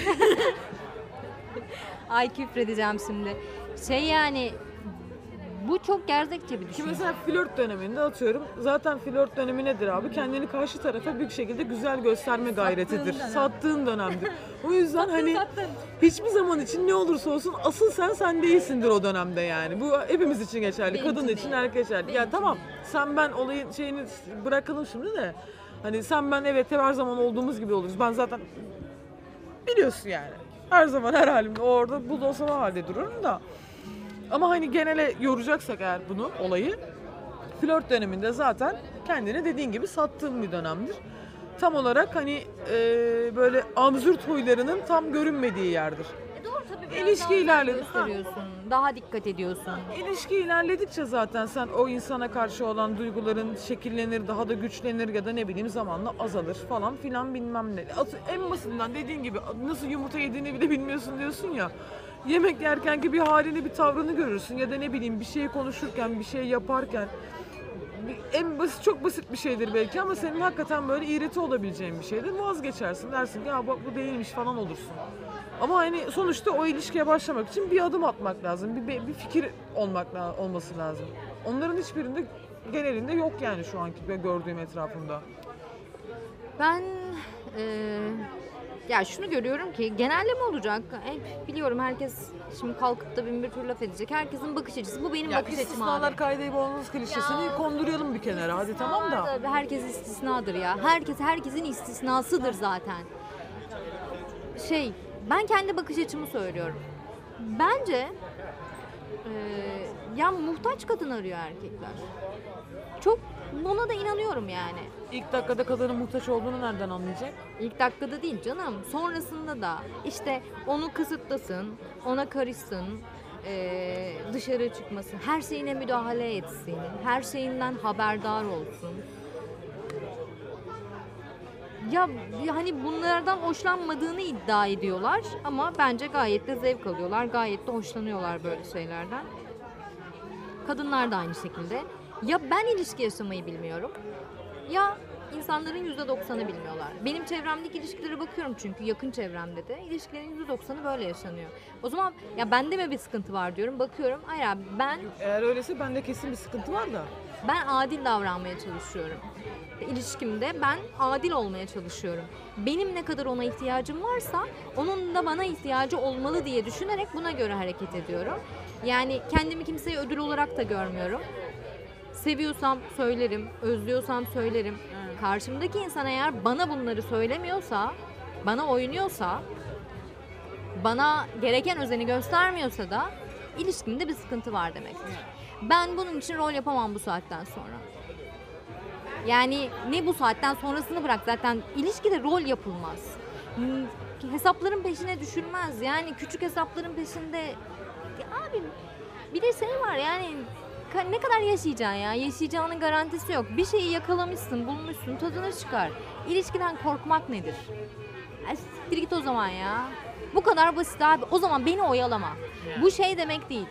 ay küfredeceğim şimdi. Şey yani bu çok gerzekçe bir Ki düşünce. mesela flört döneminde atıyorum. Zaten flört dönemi nedir abi? Kendini karşı tarafa bir şekilde güzel gösterme gayretidir. dönem. Sattığın dönemdir. O yüzden hani hiçbir zaman için ne olursa olsun asıl sen sen değilsindir o dönemde yani. Bu hepimiz için geçerli. Benim Kadın için için, değil. erkek geçerli. Ya tamam sen ben olayın şeyini bırakalım şimdi de. Hani sen ben evet her zaman olduğumuz gibi oluruz. Ben zaten biliyorsun yani. Her zaman her halimde orada buldorsama halde dururum da. Ama hani genele yoracaksak eğer bunu, olayı, flört döneminde zaten kendini dediğin gibi sattığın bir dönemdir. Tam olarak hani e, böyle absürt huylarının tam görünmediği yerdir. E doğru tabii biraz İlişki daha özen ilerledi. gösteriyorsun. Daha dikkat ediyorsun. İlişki ilerledikçe zaten sen o insana karşı olan duyguların şekillenir, daha da güçlenir ya da ne bileyim zamanla azalır falan filan bilmem ne. En basitinden dediğin gibi nasıl yumurta yediğini bile bilmiyorsun diyorsun ya. Yemek yerkenki bir halini, bir tavrını görürsün ya da ne bileyim bir şey konuşurken, bir şey yaparken bir- en basit, çok basit bir şeydir belki ama senin hakikaten böyle irite olabileceğin bir şeydir. Vazgeçersin, dersin ki ya bak bu değilmiş falan olursun. Ama hani sonuçta o ilişkiye başlamak için bir adım atmak lazım, bir, bir fikir olmak olması lazım. Onların hiçbirinde genelinde yok yani şu anki gördüğüm etrafımda. Ben e, ya şunu görüyorum ki genelleme olacak. E, biliyorum herkes şimdi kalkıp da bin bir tür laf edecek. Herkesin bakış açısı. Bu benim Ya bakış açım abi. istisnalar kaydayı olmaz klişesini Ya, konduralım bir kenara hadi tamam da. Tabii herkes istisnadır ya. Herkes herkesin istisnasıdır zaten. Şey, ben kendi bakış açımı söylüyorum. Bence e, ya muhtaç kadın arıyor erkekler. Çok buna da inanıyorum yani. İlk dakikada kadının muhtaç olduğunu nereden anlayacak? İlk dakikada değil canım. Sonrasında da işte onu kısıtlasın, ona karışsın, eee, dışarı çıkmasın, her şeyine müdahale etsin, her şeyinden haberdar olsun. Ya hani bunlardan hoşlanmadığını iddia ediyorlar ama bence gayet de zevk alıyorlar, gayet de hoşlanıyorlar böyle şeylerden. Kadınlar da aynı şekilde. Ya ben ilişki yaşamayı bilmiyorum ya insanların yüzde doksanı bilmiyorlar. Benim çevremdeki ilişkilere bakıyorum çünkü yakın çevremde de ilişkilerin yüzde doksanı böyle yaşanıyor. O zaman ya bende mi bir sıkıntı var diyorum. Bakıyorum hayır abi ben Eğer öyleyse bende kesin bir sıkıntı var da. ben adil davranmaya çalışıyorum. İlişkimde ben adil olmaya çalışıyorum. Benim ne kadar ona ihtiyacım varsa onun da bana ihtiyacı olmalı diye düşünerek buna göre hareket ediyorum. Yani kendimi kimseye ödül olarak da görmüyorum. Seviyorsam söylerim, özlüyorsam söylerim. Evet. Karşımdaki insan eğer bana bunları söylemiyorsa, bana oynuyorsa, bana gereken özeni göstermiyorsa da ilişkimde bir sıkıntı var demektir. Ben bunun için rol yapamam bu saatten sonra. Yani ne bu saatten sonrasını bırak, zaten ilişkide rol yapılmaz. Hmm, Hesapların peşine düşülmez. Yani küçük hesapların peşinde... Ya abi bir de şey var yani ka- ne kadar yaşayacaksın ya? Yaşayacağının garantisi yok. Bir şeyi yakalamışsın, bulmuşsun, tadını çıkar. İlişkiden korkmak nedir? Ya siktir git o zaman ya. Bu kadar basit abi. O zaman beni oyalama. Bu şey demek değil.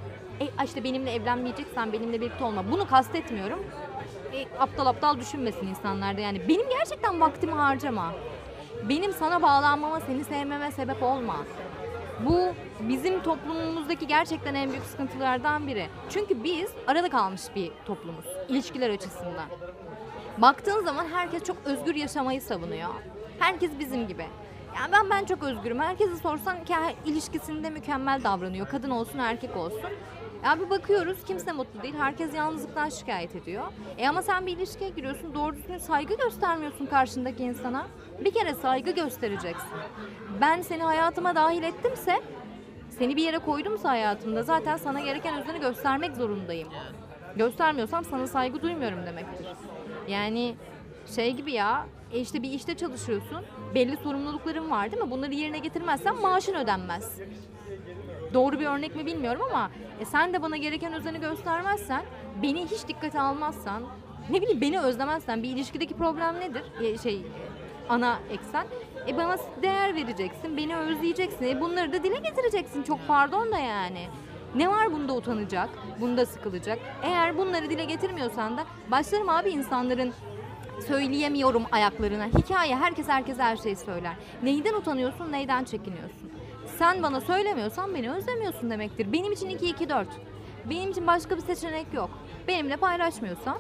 E işte benimle evlenmeyeceksen benimle birlikte olma. Bunu kastetmiyorum. E, aptal aptal düşünmesin insanlar da yani. Benim gerçekten vaktimi harcama. Benim sana bağlanmama, seni sevmeme sebep olma. Bu bizim toplumumuzdaki gerçekten en büyük sıkıntılardan biri. Çünkü biz arada kalmış bir toplumuz ilişkiler açısından. Baktığın zaman herkes çok özgür yaşamayı savunuyor. Herkes bizim gibi. Yani ben ben çok özgürüm. Herkese sorsan ki her ilişkisinde mükemmel davranıyor. Kadın olsun erkek olsun. Ya bir bakıyoruz kimse mutlu değil. Herkes yalnızlıktan şikayet ediyor. E ama sen bir ilişkiye giriyorsun. Doğru düzgün saygı göstermiyorsun karşındaki insana. Bir kere saygı göstereceksin. Ben seni hayatıma dahil ettimse, seni bir yere koydumsa hayatımda zaten sana gereken özeni göstermek zorundayım. Göstermiyorsam sana saygı duymuyorum demektir. Yani şey gibi ya, e işte bir işte çalışıyorsun. Belli sorumlulukların var değil mi? Bunları yerine getirmezsen maaşın ödenmez. Doğru bir örnek mi bilmiyorum ama e sen de bana gereken özeni göstermezsen, beni hiç dikkate almazsan, ne bileyim beni özlemezsen, bir ilişkideki problem nedir? E şey ana eksen. E bana değer vereceksin, beni özleyeceksin. E bunları da dile getireceksin. Çok pardon da yani. Ne var bunda utanacak, bunda sıkılacak? Eğer bunları dile getirmiyorsan da başlarım abi insanların söyleyemiyorum ayaklarına. Hikaye, herkes herkese her şeyi söyler. Neyden utanıyorsun, neyden çekiniyorsun? Sen bana söylemiyorsan beni özlemiyorsun demektir. Benim için iki iki dört. Benim için başka bir seçenek yok. Benimle paylaşmıyorsan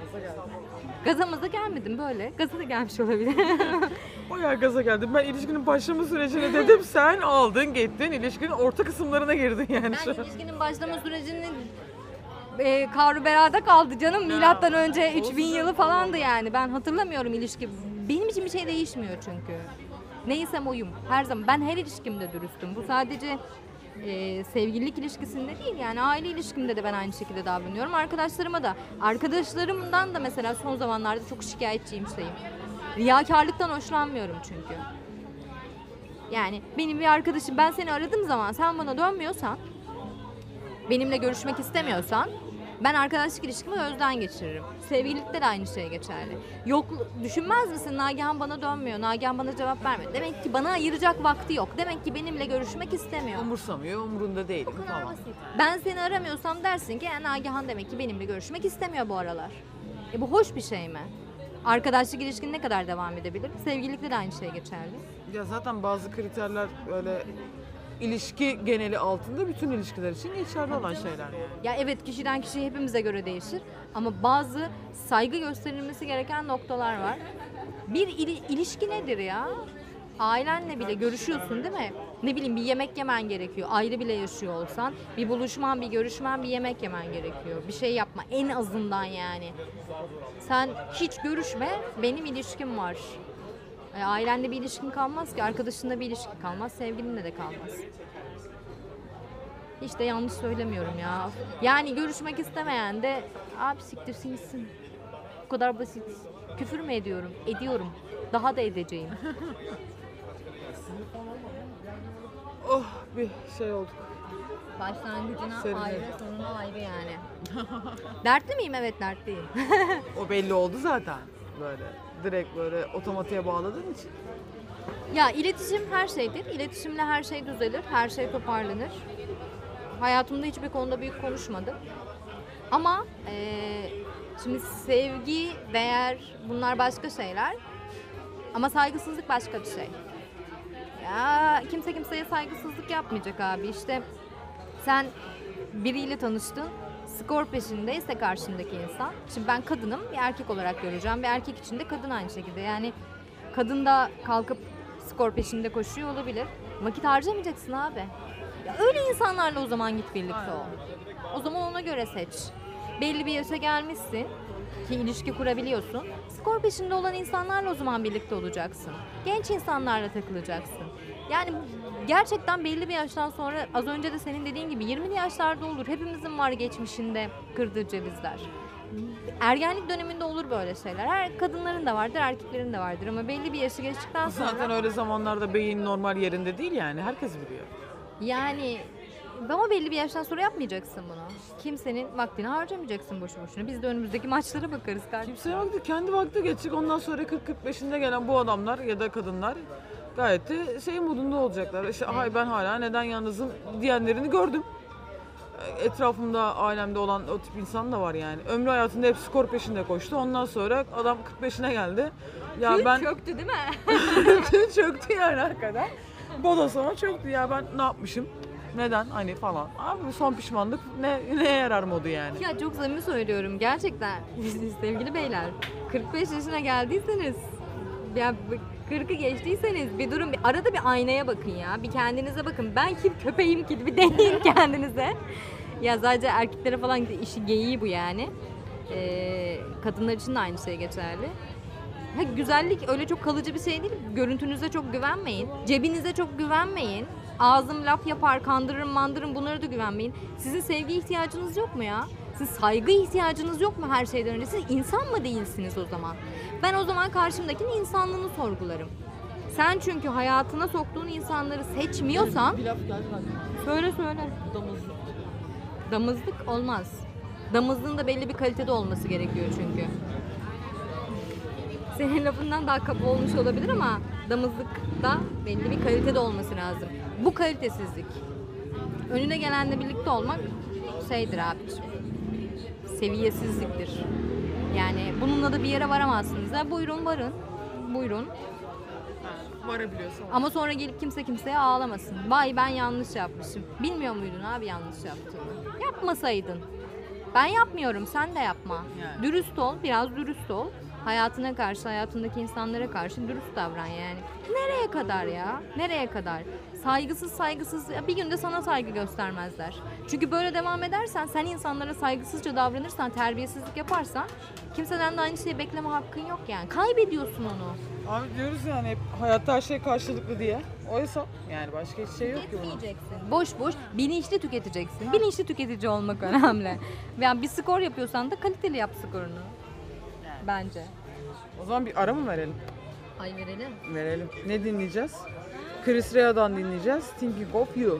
gazamıza gelmedim böyle. Gaza da gelmiş olabilir. Bayağı gaza geldim. Ben ilişkinin başlama sürecini dedim. Sen aldın gittin. İlişkinin orta kısımlarına girdin yani. Ben ilişkinin başlama sürecinin e, Kavru Bera'da kaldı canım. Milattan önce üç bin yılı falandı yani. Ben hatırlamıyorum ilişki. Benim için bir şey değişmiyor çünkü. Neysem oyum. Her zaman. Ben her ilişkimde dürüstüm. Bu sadece e, sevgililik ilişkisinde değil yani aile ilişkimde de ben aynı şekilde davranıyorum. Arkadaşlarıma da. Arkadaşlarımdan da mesela son zamanlarda çok şikayetçiyim şeyim. Riyakarlıktan hoşlanmıyorum çünkü. Yani benim bir arkadaşım, ben seni aradığım zaman sen bana dönmüyorsan, benimle görüşmek istemiyorsan ben arkadaşlık ilişkimi gözden geçiririm. Sevgililikte de aynı şey geçerli. Yok, düşünmez misin Nagihan bana dönmüyor, Nagihan bana cevap vermiyor. Demek ki bana ayıracak vakti yok. Demek ki benimle görüşmek istemiyor. Umursamıyor, umurunda değilim Bu kadar falan. basit. Ben seni aramıyorsam dersin ki "Ya Nagihan demek ki benimle görüşmek istemiyor bu aralar." E bu hoş bir şey mi? Arkadaşlık ilişkin ne kadar devam edebilir? Sevgililikte de aynı şey geçerli. Ya zaten bazı kriterler böyle ilişki geneli altında bütün ilişkiler için geçerli olan şeyler yani. Ya evet, kişiden kişiye hepimize göre değişir ama bazı saygı gösterilmesi gereken noktalar var. Bir ili- ilişki nedir ya? Ailenle bile görüşüyorsun değil mi? Ne bileyim bir yemek yemen gerekiyor. Ayrı bile yaşıyor olsan bir buluşman, bir görüşmen, bir yemek yemen gerekiyor. Bir şey yapma en azından yani. Sen hiç görüşme, benim ilişkim var. E, ailenle bir ilişkin kalmaz ki, arkadaşınla bir ilişkin kalmaz, sevgilinle de kalmaz. Hiç de yanlış söylemiyorum ya. Yani görüşmek istemeyen de abi siktirsin gitsin. Bu kadar basit. Küfür mü ediyorum? Ediyorum. Daha da edeceğim. Oh bir şey olduk. Başlangıcına Sevindim. ayrı, sonuna ayrı yani. Dertli miyim? Evet dertliyim. O belli oldu zaten böyle. Direkt böyle otomatiğe bağladığın için. Ya iletişim her şeydir. İletişimle her şey düzelir, her şey toparlanır. Hayatımda hiçbir konuda büyük konuşmadım. Ama eee, şimdi sevgi, değer bunlar başka şeyler. Ama saygısızlık başka bir şey. Ya kimse kimseye saygısızlık yapmayacak abi. İşte sen biriyle tanıştın, skor peşindeyse karşındaki insan. Şimdi ben kadınım, bir erkek olarak göreceğim. Bir erkek için de kadın aynı şekilde. Yani kadın da kalkıp skor peşinde koşuyor olabilir. Vakit harcamayacaksın abi. Ya öyle insanlarla o zaman git birlikte ol. O zaman ona göre seç. belli bir yaşa gelmişsin ki ilişki kurabiliyorsun. Skor peşinde olan insanlarla o zaman birlikte olacaksın. Genç insanlarla takılacaksın. Yani gerçekten belli bir yaştan sonra, az önce de senin dediğin gibi yirmili yaşlarda olur. Hepimizin var geçmişinde kırdığı cevizler. Ergenlik döneminde olur böyle şeyler. Her kadınların da vardır, erkeklerin de vardır ama belli bir yaşı geçtikten sonra... Zaten öyle zamanlarda beyin normal yerinde değil yani. Herkes biliyor. Yani ama belli bir yaştan sonra yapmayacaksın bunu. Kimsenin vaktini harcamayacaksın boşu boşuna. Biz de önümüzdeki maçlara bakarız kardeşim. Kimseye vakti, kendi vakti geçecek. Ondan sonra kırk kırk beşinde gelen bu adamlar ya da kadınlar gayet de şey modunda olacaklar. İşte hay ben hala neden yalnızım diyenlerini gördüm. Etrafımda, ailemde olan o tip insan da var yani. Ömrü hayatında hep skor peşinde koştu. Ondan sonra adam kırk beşine geldi. Ya ben Çöktü değil mi? çöktü yani hakikaten. Bodo sonra çöktü ya ben ne yapmışım? Neden hani falan. Abi son pişmanlık ne neye yarar modu yani. Ya çok samimi söylüyorum gerçekten sevgili beyler, kırk beş yaşına geldiyseniz ya kırkı geçtiyseniz bir durun, bir arada bir aynaya bakın ya. Bir kendinize bakın. Ben kim, köpeğim ki, bir deneyin kendinize. Ya sadece erkeklere falan işi geyiği bu yani. Ee, kadınlar için de aynı şey geçerli. Ha, güzellik öyle çok kalıcı bir şey değil. Görüntünüze çok güvenmeyin. Cebinize çok güvenmeyin. Ağzım laf yapar, kandırırım, mandırırım, bunlara da güvenmeyin. Sizin sevgi ihtiyacınız yok mu ya? Siz saygı ihtiyacınız yok mu her şeyden önce? Siz insan mı değilsiniz o zaman? Ben o zaman karşımdakinin insanlığını sorgularım. Sen çünkü hayatına soktuğun insanları seçmiyorsan... Bir laf geldi bak. Söyle söyle. Damızlık. Damızlık olmaz. Damızlığın da belli bir kalitede olması gerekiyor çünkü. Senin lafından daha kaba olmuş olabilir ama damızlıkta belli bir kalitede olması lazım. Bu kalitesizlik. Önüne gelenle birlikte olmak şeydir abiciğim. Seviyesizliktir. Yani bununla da bir yere varamazsınız. Ha, buyurun varın. Buyurun. Varabiliyorsan. Ama sonra gelip kimse kimseye ağlamasın. Vay ben yanlış yapmışım. Bilmiyor muydun abi yanlış yaptığını? Yapmasaydın. Ben yapmıyorum, sen de yapma. Yani. Dürüst ol, biraz dürüst ol. Hayatına karşı, hayatındaki insanlara karşı dürüst davran yani. Nereye kadar ya? Nereye kadar? Saygısız saygısız, ya bir günde sana saygı göstermezler. Çünkü böyle devam edersen, sen insanlara saygısızca davranırsan, terbiyesizlik yaparsan kimseden de aynı şeyi bekleme hakkın yok yani. Kaybediyorsun onu. Abi diyoruz yani hep hayatta her şey karşılıklı diye. Oysa yani başka hiç şey yok ki bunun. Tüketmeyeceksin. Boş boş bilinçli tüketeceksin. Bilinçli tüketici olmak önemli. Yani bir skor yapıyorsan da kaliteli yap skorunu. Bence. O zaman bir ara mı verelim? Ay verelim. Verelim. Ne dinleyeceğiz? Chris Rea'dan dinleyeceğiz. Thinking of You.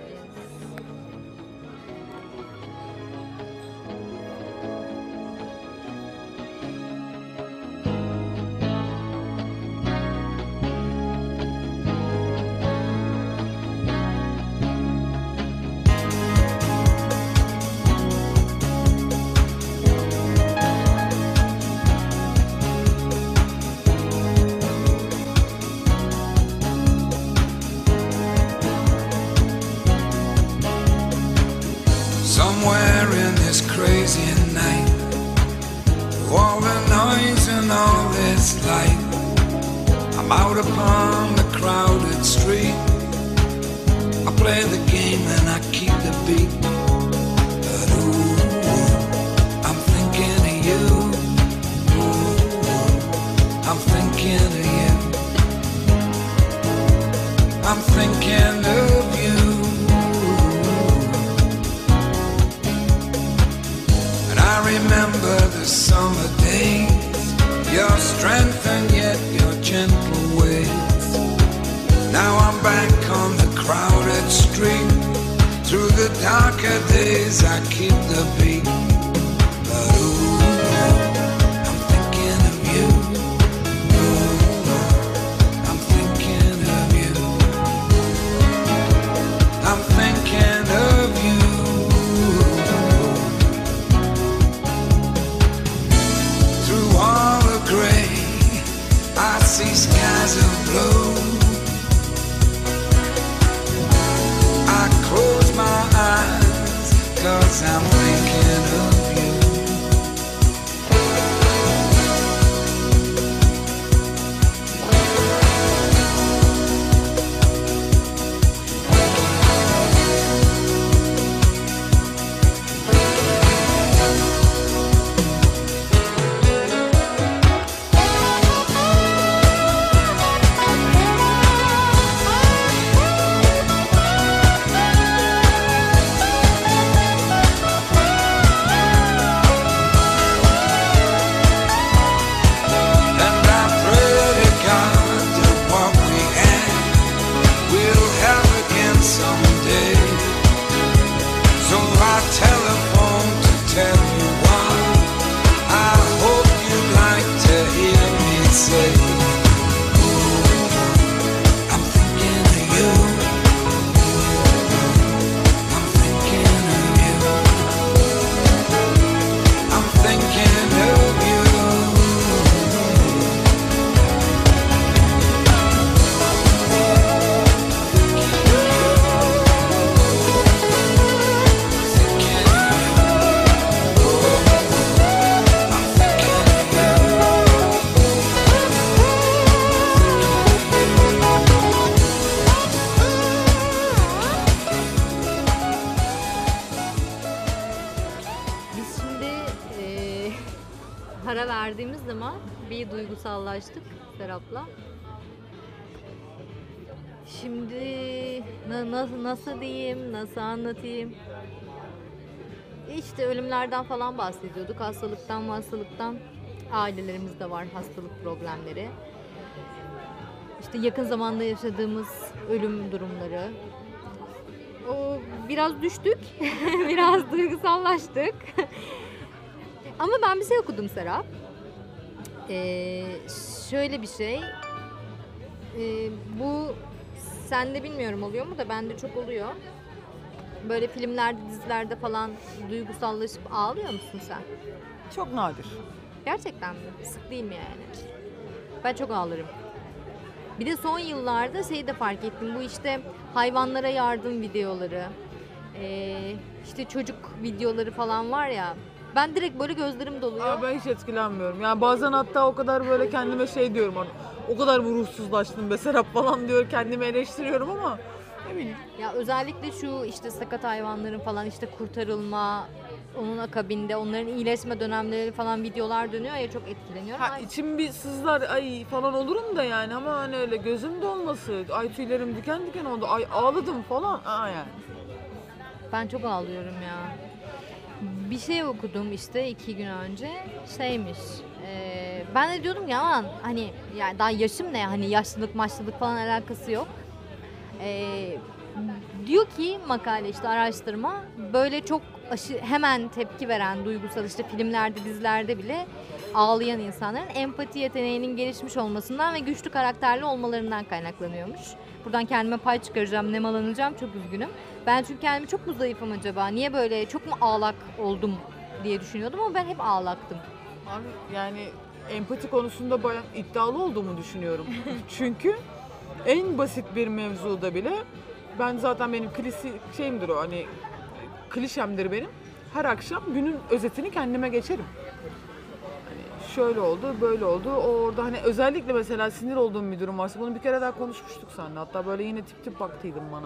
Somewhere in this crazy night, through all the noise and all this light, I'm out upon the crowded street. I play the game and I keep the beat. But ooh, I'm thinking of you. Ooh, I'm thinking of you. I'm thinking of you. I remember the summer days, your strength and yet your gentle ways. Now I'm back on the crowded street. Through the darker days I keep the beat. But ooh, I'm thinking of you. Ooh, I'm thinking of you. I'm thinking of you. I see skies of blue. I close my eyes 'cause I'm thinking of you. para verdiğimiz zaman bir duygusallaştık Serap'la. Şimdi na- nasıl nasıl diyeyim, nasıl anlatayım? İşte ölümlerden falan bahsediyorduk. Hastalıktan, hastalıktan. Ailelerimizde var hastalık problemleri. İşte yakın zamanda yaşadığımız ölüm durumları. O biraz düştük, biraz duygusallaştık. Ama ben bir şey okudum Serap. Ee, şöyle bir şey. Ee, bu sende bilmiyorum oluyor mu da bende çok oluyor. Böyle filmlerde, dizilerde falan duygusallaşıp ağlıyor musun sen? Çok nadir. Gerçekten mi? Sık değil mi yani? Ben çok ağlarım. Bir de son yıllarda şeyi de fark ettim. Bu işte hayvanlara yardım videoları, ee, işte çocuk videoları falan var ya. Ben direkt böyle gözlerim doluyor. Aa, ben hiç etkilenmiyorum. Yani bazen hatta o kadar böyle kendime şey diyorum. Hani, o kadar mı ruhsuzlaştım be Serap falan diyor. Kendimi eleştiriyorum ama ne bileyim. Ya özellikle şu işte sakat hayvanların falan işte kurtarılma, onun akabinde onların iyileşme dönemleri falan videolar dönüyor ya, çok etkileniyorum. Ha, Ay, içim bir sızlar ay falan olurum da yani ama hani öyle gözüm dolması, ay tüylerim diken diken oldu, ay ağladım falan. Aa yani. ben çok ağlıyorum ya. Bir şey okudum işte iki gün önce, şeymiş. E, ben de diyordum ya aman hani yani daha yaşım ne, hani yaşlılık maçlılık falan alakası yok. E, diyor ki makale, işte araştırma, böyle çok aşı, hemen tepki veren duygusal işte filmlerde, dizilerde bile ağlayan insanların empati yeteneğinin gelişmiş olmasından ve güçlü karakterli olmalarından kaynaklanıyormuş. Buradan kendime pay çıkaracağım, nemalanacağım, çok üzgünüm. Ben çünkü kendimi çok mu zayıfım acaba? Niye böyle çok mu ağlak oldum diye düşünüyordum ama ben hep ağlaktım. Abi yani empati konusunda bayağı iddialı olduğumu düşünüyorum. Çünkü en basit bir mevzuda bile ben zaten benim klisi şeyimdir o hani klişemdir benim. Her akşam günün özetini kendime geçerim. Hani şöyle oldu, böyle oldu. O orada hani özellikle mesela sinir olduğum bir durum varsa bunu bir kere daha konuşmuştuk seninle. Hatta böyle yine tip tip baktıydın bana.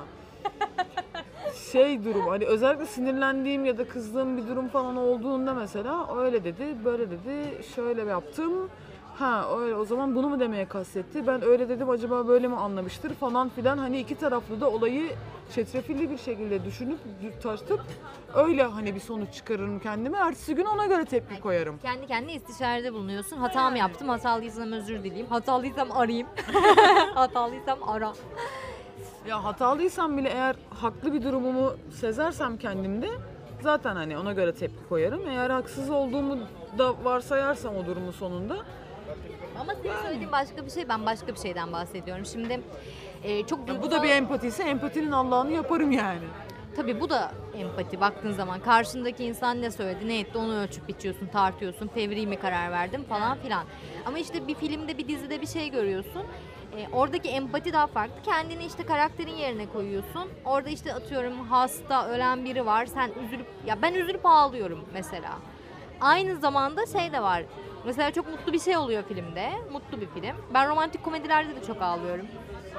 Şey durum hani özellikle sinirlendiğim ya da kızdığım bir durum falan olduğunda mesela öyle dedi, böyle dedi, şöyle yaptım. Ha öyle, o zaman bunu mu demeye kastetti? Ben öyle dedim, acaba böyle mi anlamıştır falan filan. Hani iki taraflı da olayı çetrefilli bir şekilde düşünüp tartıp öyle hani bir sonuç çıkarırım kendime. Ertesi gün ona göre tepki koyarım. Kendi kendine istişarede bulunuyorsun. Hata mı yaptım? Hatalıysam özür dileyeyim. Hatalıysam arayayım. Hatalıysam ara. Ya hatalıysam bile eğer haklı bir durumumu sezersem kendimde zaten hani ona göre tepki koyarım. Eğer haksız olduğumu da varsayarsam o durumun sonunda. Ama senin söylediğin başka bir şey, ben başka bir şeyden bahsediyorum. Şimdi e, çok Ya duygusal... bu da bir empatiyse empatinin Allah'ını yaparım yani. Tabii bu da empati baktığın zaman. Karşındaki insan ne söyledi, ne etti, onu ölçüp biçiyorsun, tartıyorsun, fevri mi karar verdim falan filan. Ama işte bir filmde, bir dizide bir şey görüyorsun. E, oradaki empati daha farklı. Kendini işte karakterin yerine koyuyorsun. Orada işte atıyorum hasta, ölen biri var. Sen üzülüp, ya ben üzülüp ağlıyorum mesela. Aynı zamanda şey de var. Mesela çok mutlu bir şey oluyor filmde. Mutlu bir film. Ben romantik komedilerde de çok ağlıyorum.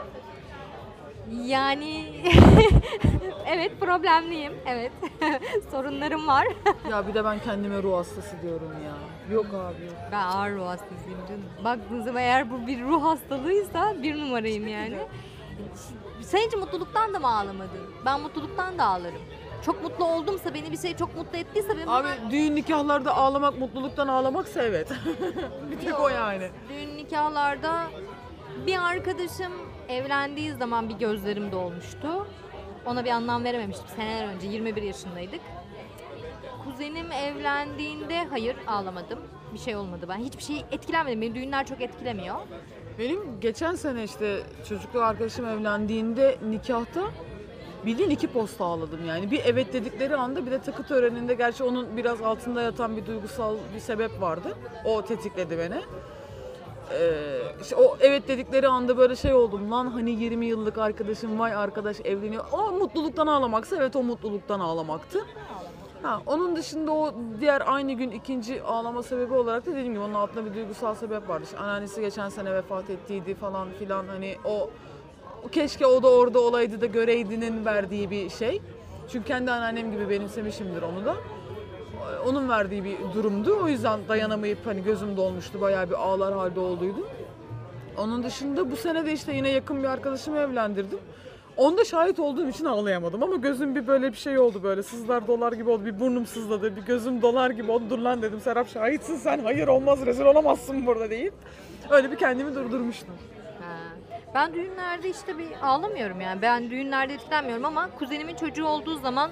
Yani evet problemliyim. Evet. Sorunlarım var. Ya bir de ben kendime ruh hastası diyorum ya. Yok abi yok. Ben ağır ruh hastasıyım canım. Baktığınızda eğer bu bir ruh hastalığıysa bir numarayım yani. Sen hiç mutluluktan da mı ağlamadın? Ben mutluluktan da ağlarım. Çok mutlu oldumsa, beni bir şey çok mutlu ettiyse benim... Abi düğün nikahlarda ağlamak mutluluktan ağlamaksa evet. Bir tek o yani. Düğün nikahlarda bir arkadaşım evlendiği zaman bir gözlerim dolmuştu. Ona bir anlam verememiştim. Seneler önce yirmi bir yaşındaydık. Kuzenim evlendiğinde hayır ağlamadım. Bir şey olmadı ben. Hiçbir şey etkilenmedim. Beni düğünler çok etkilemiyor. Benim geçen sene işte çocukluk arkadaşım evlendiğinde nikahta bildiğin iki posta ağladım yani. Bir evet dedikleri anda, bir de takı töreninde, gerçi onun biraz altında yatan bir duygusal bir sebep vardı. O tetikledi beni. Ee, işte o evet dedikleri anda böyle şey oldum lan, hani yirmi yıllık arkadaşım, vay arkadaş evleniyor. O mutluluktan ağlamaksa evet, o mutluluktan ağlamaktı. Ha, onun dışında o diğer aynı gün ikinci ağlama sebebi olarak da dediğim gibi onun altında bir duygusal sebep vardı. İşte anneannesi geçen sene vefat ettiydi falan filan, hani o keşke o da orada olaydı da göreydinin verdiği bir şey. Çünkü kendi anneannem gibi benimsemişimdir onu da. Onun verdiği bir durumdu. O yüzden dayanamayıp hani gözüm dolmuştu. Bayağı bir ağlar halde olduydum. Onun dışında bu sene de işte yine yakın bir arkadaşımı evlendirdim. Onda şahit olduğum için ağlayamadım ama gözüm bir böyle bir şey oldu böyle. Sızlar dolar gibi oldu. Bir burnum sızladı. Bir gözüm dolar gibi oldu. Dur lan dedim. Serap şahitsin sen. Hayır olmaz. Rezil olamazsın burada deyip. Öyle bir kendimi durdurmuştum. Ha. Ben düğünlerde işte bir ağlamıyorum yani. Ben düğünlerde etkilenmiyorum ama kuzenimin çocuğu olduğu zaman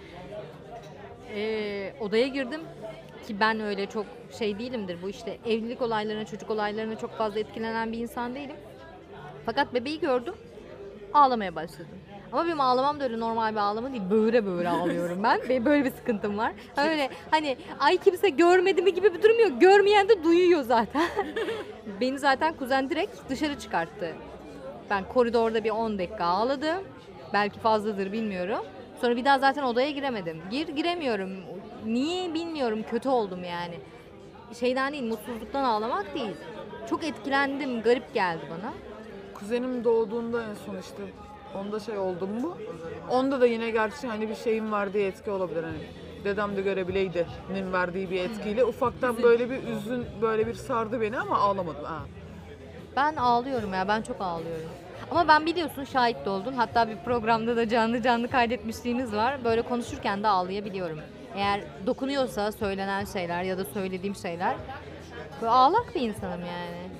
e, odaya girdim. Ki ben öyle çok şey değilimdir. Bu işte evlilik olaylarına, çocuk olaylarına çok fazla etkilenen bir insan değilim. Fakat bebeği gördüm. Ağlamaya başladım. Ama benim ağlamam da öyle normal bir ağlama değil. Böyle böyle ağlıyorum ben. Benim böyle bir sıkıntım var. Öyle hani ay kimse görmedi mi gibi bir durum yok. Görmeyen de duyuyor zaten. Beni zaten kuzen direkt dışarı çıkarttı. Ben koridorda bir on dakika ağladım. Belki fazladır bilmiyorum. Sonra bir daha zaten odaya giremedim. Gir giremiyorum. Niye bilmiyorum. Kötü oldum yani. Şeyden değil, mutsuzluktan ağlamak değil. Çok etkilendim. Garip geldi bana. Kuzenim doğduğunda en son işte onda şey oldum bu. Onda da yine gerçi hani bir şeyin verdiği etki olabilir hani. Dedem de görebileydi'nin verdiği bir etkiyle ufaktan böyle bir üzün böyle bir sardı beni ama ağlamadım ha. Ben ağlıyorum ya, ben çok ağlıyorum. Ama ben biliyorsun şahit de oldum. Hatta bir programda da canlı canlı kaydetmişliğiniz var. Böyle konuşurken de ağlayabiliyorum. Eğer dokunuyorsa söylenen şeyler ya da söylediğim şeyler. Böyle ağlak bir insanım yani.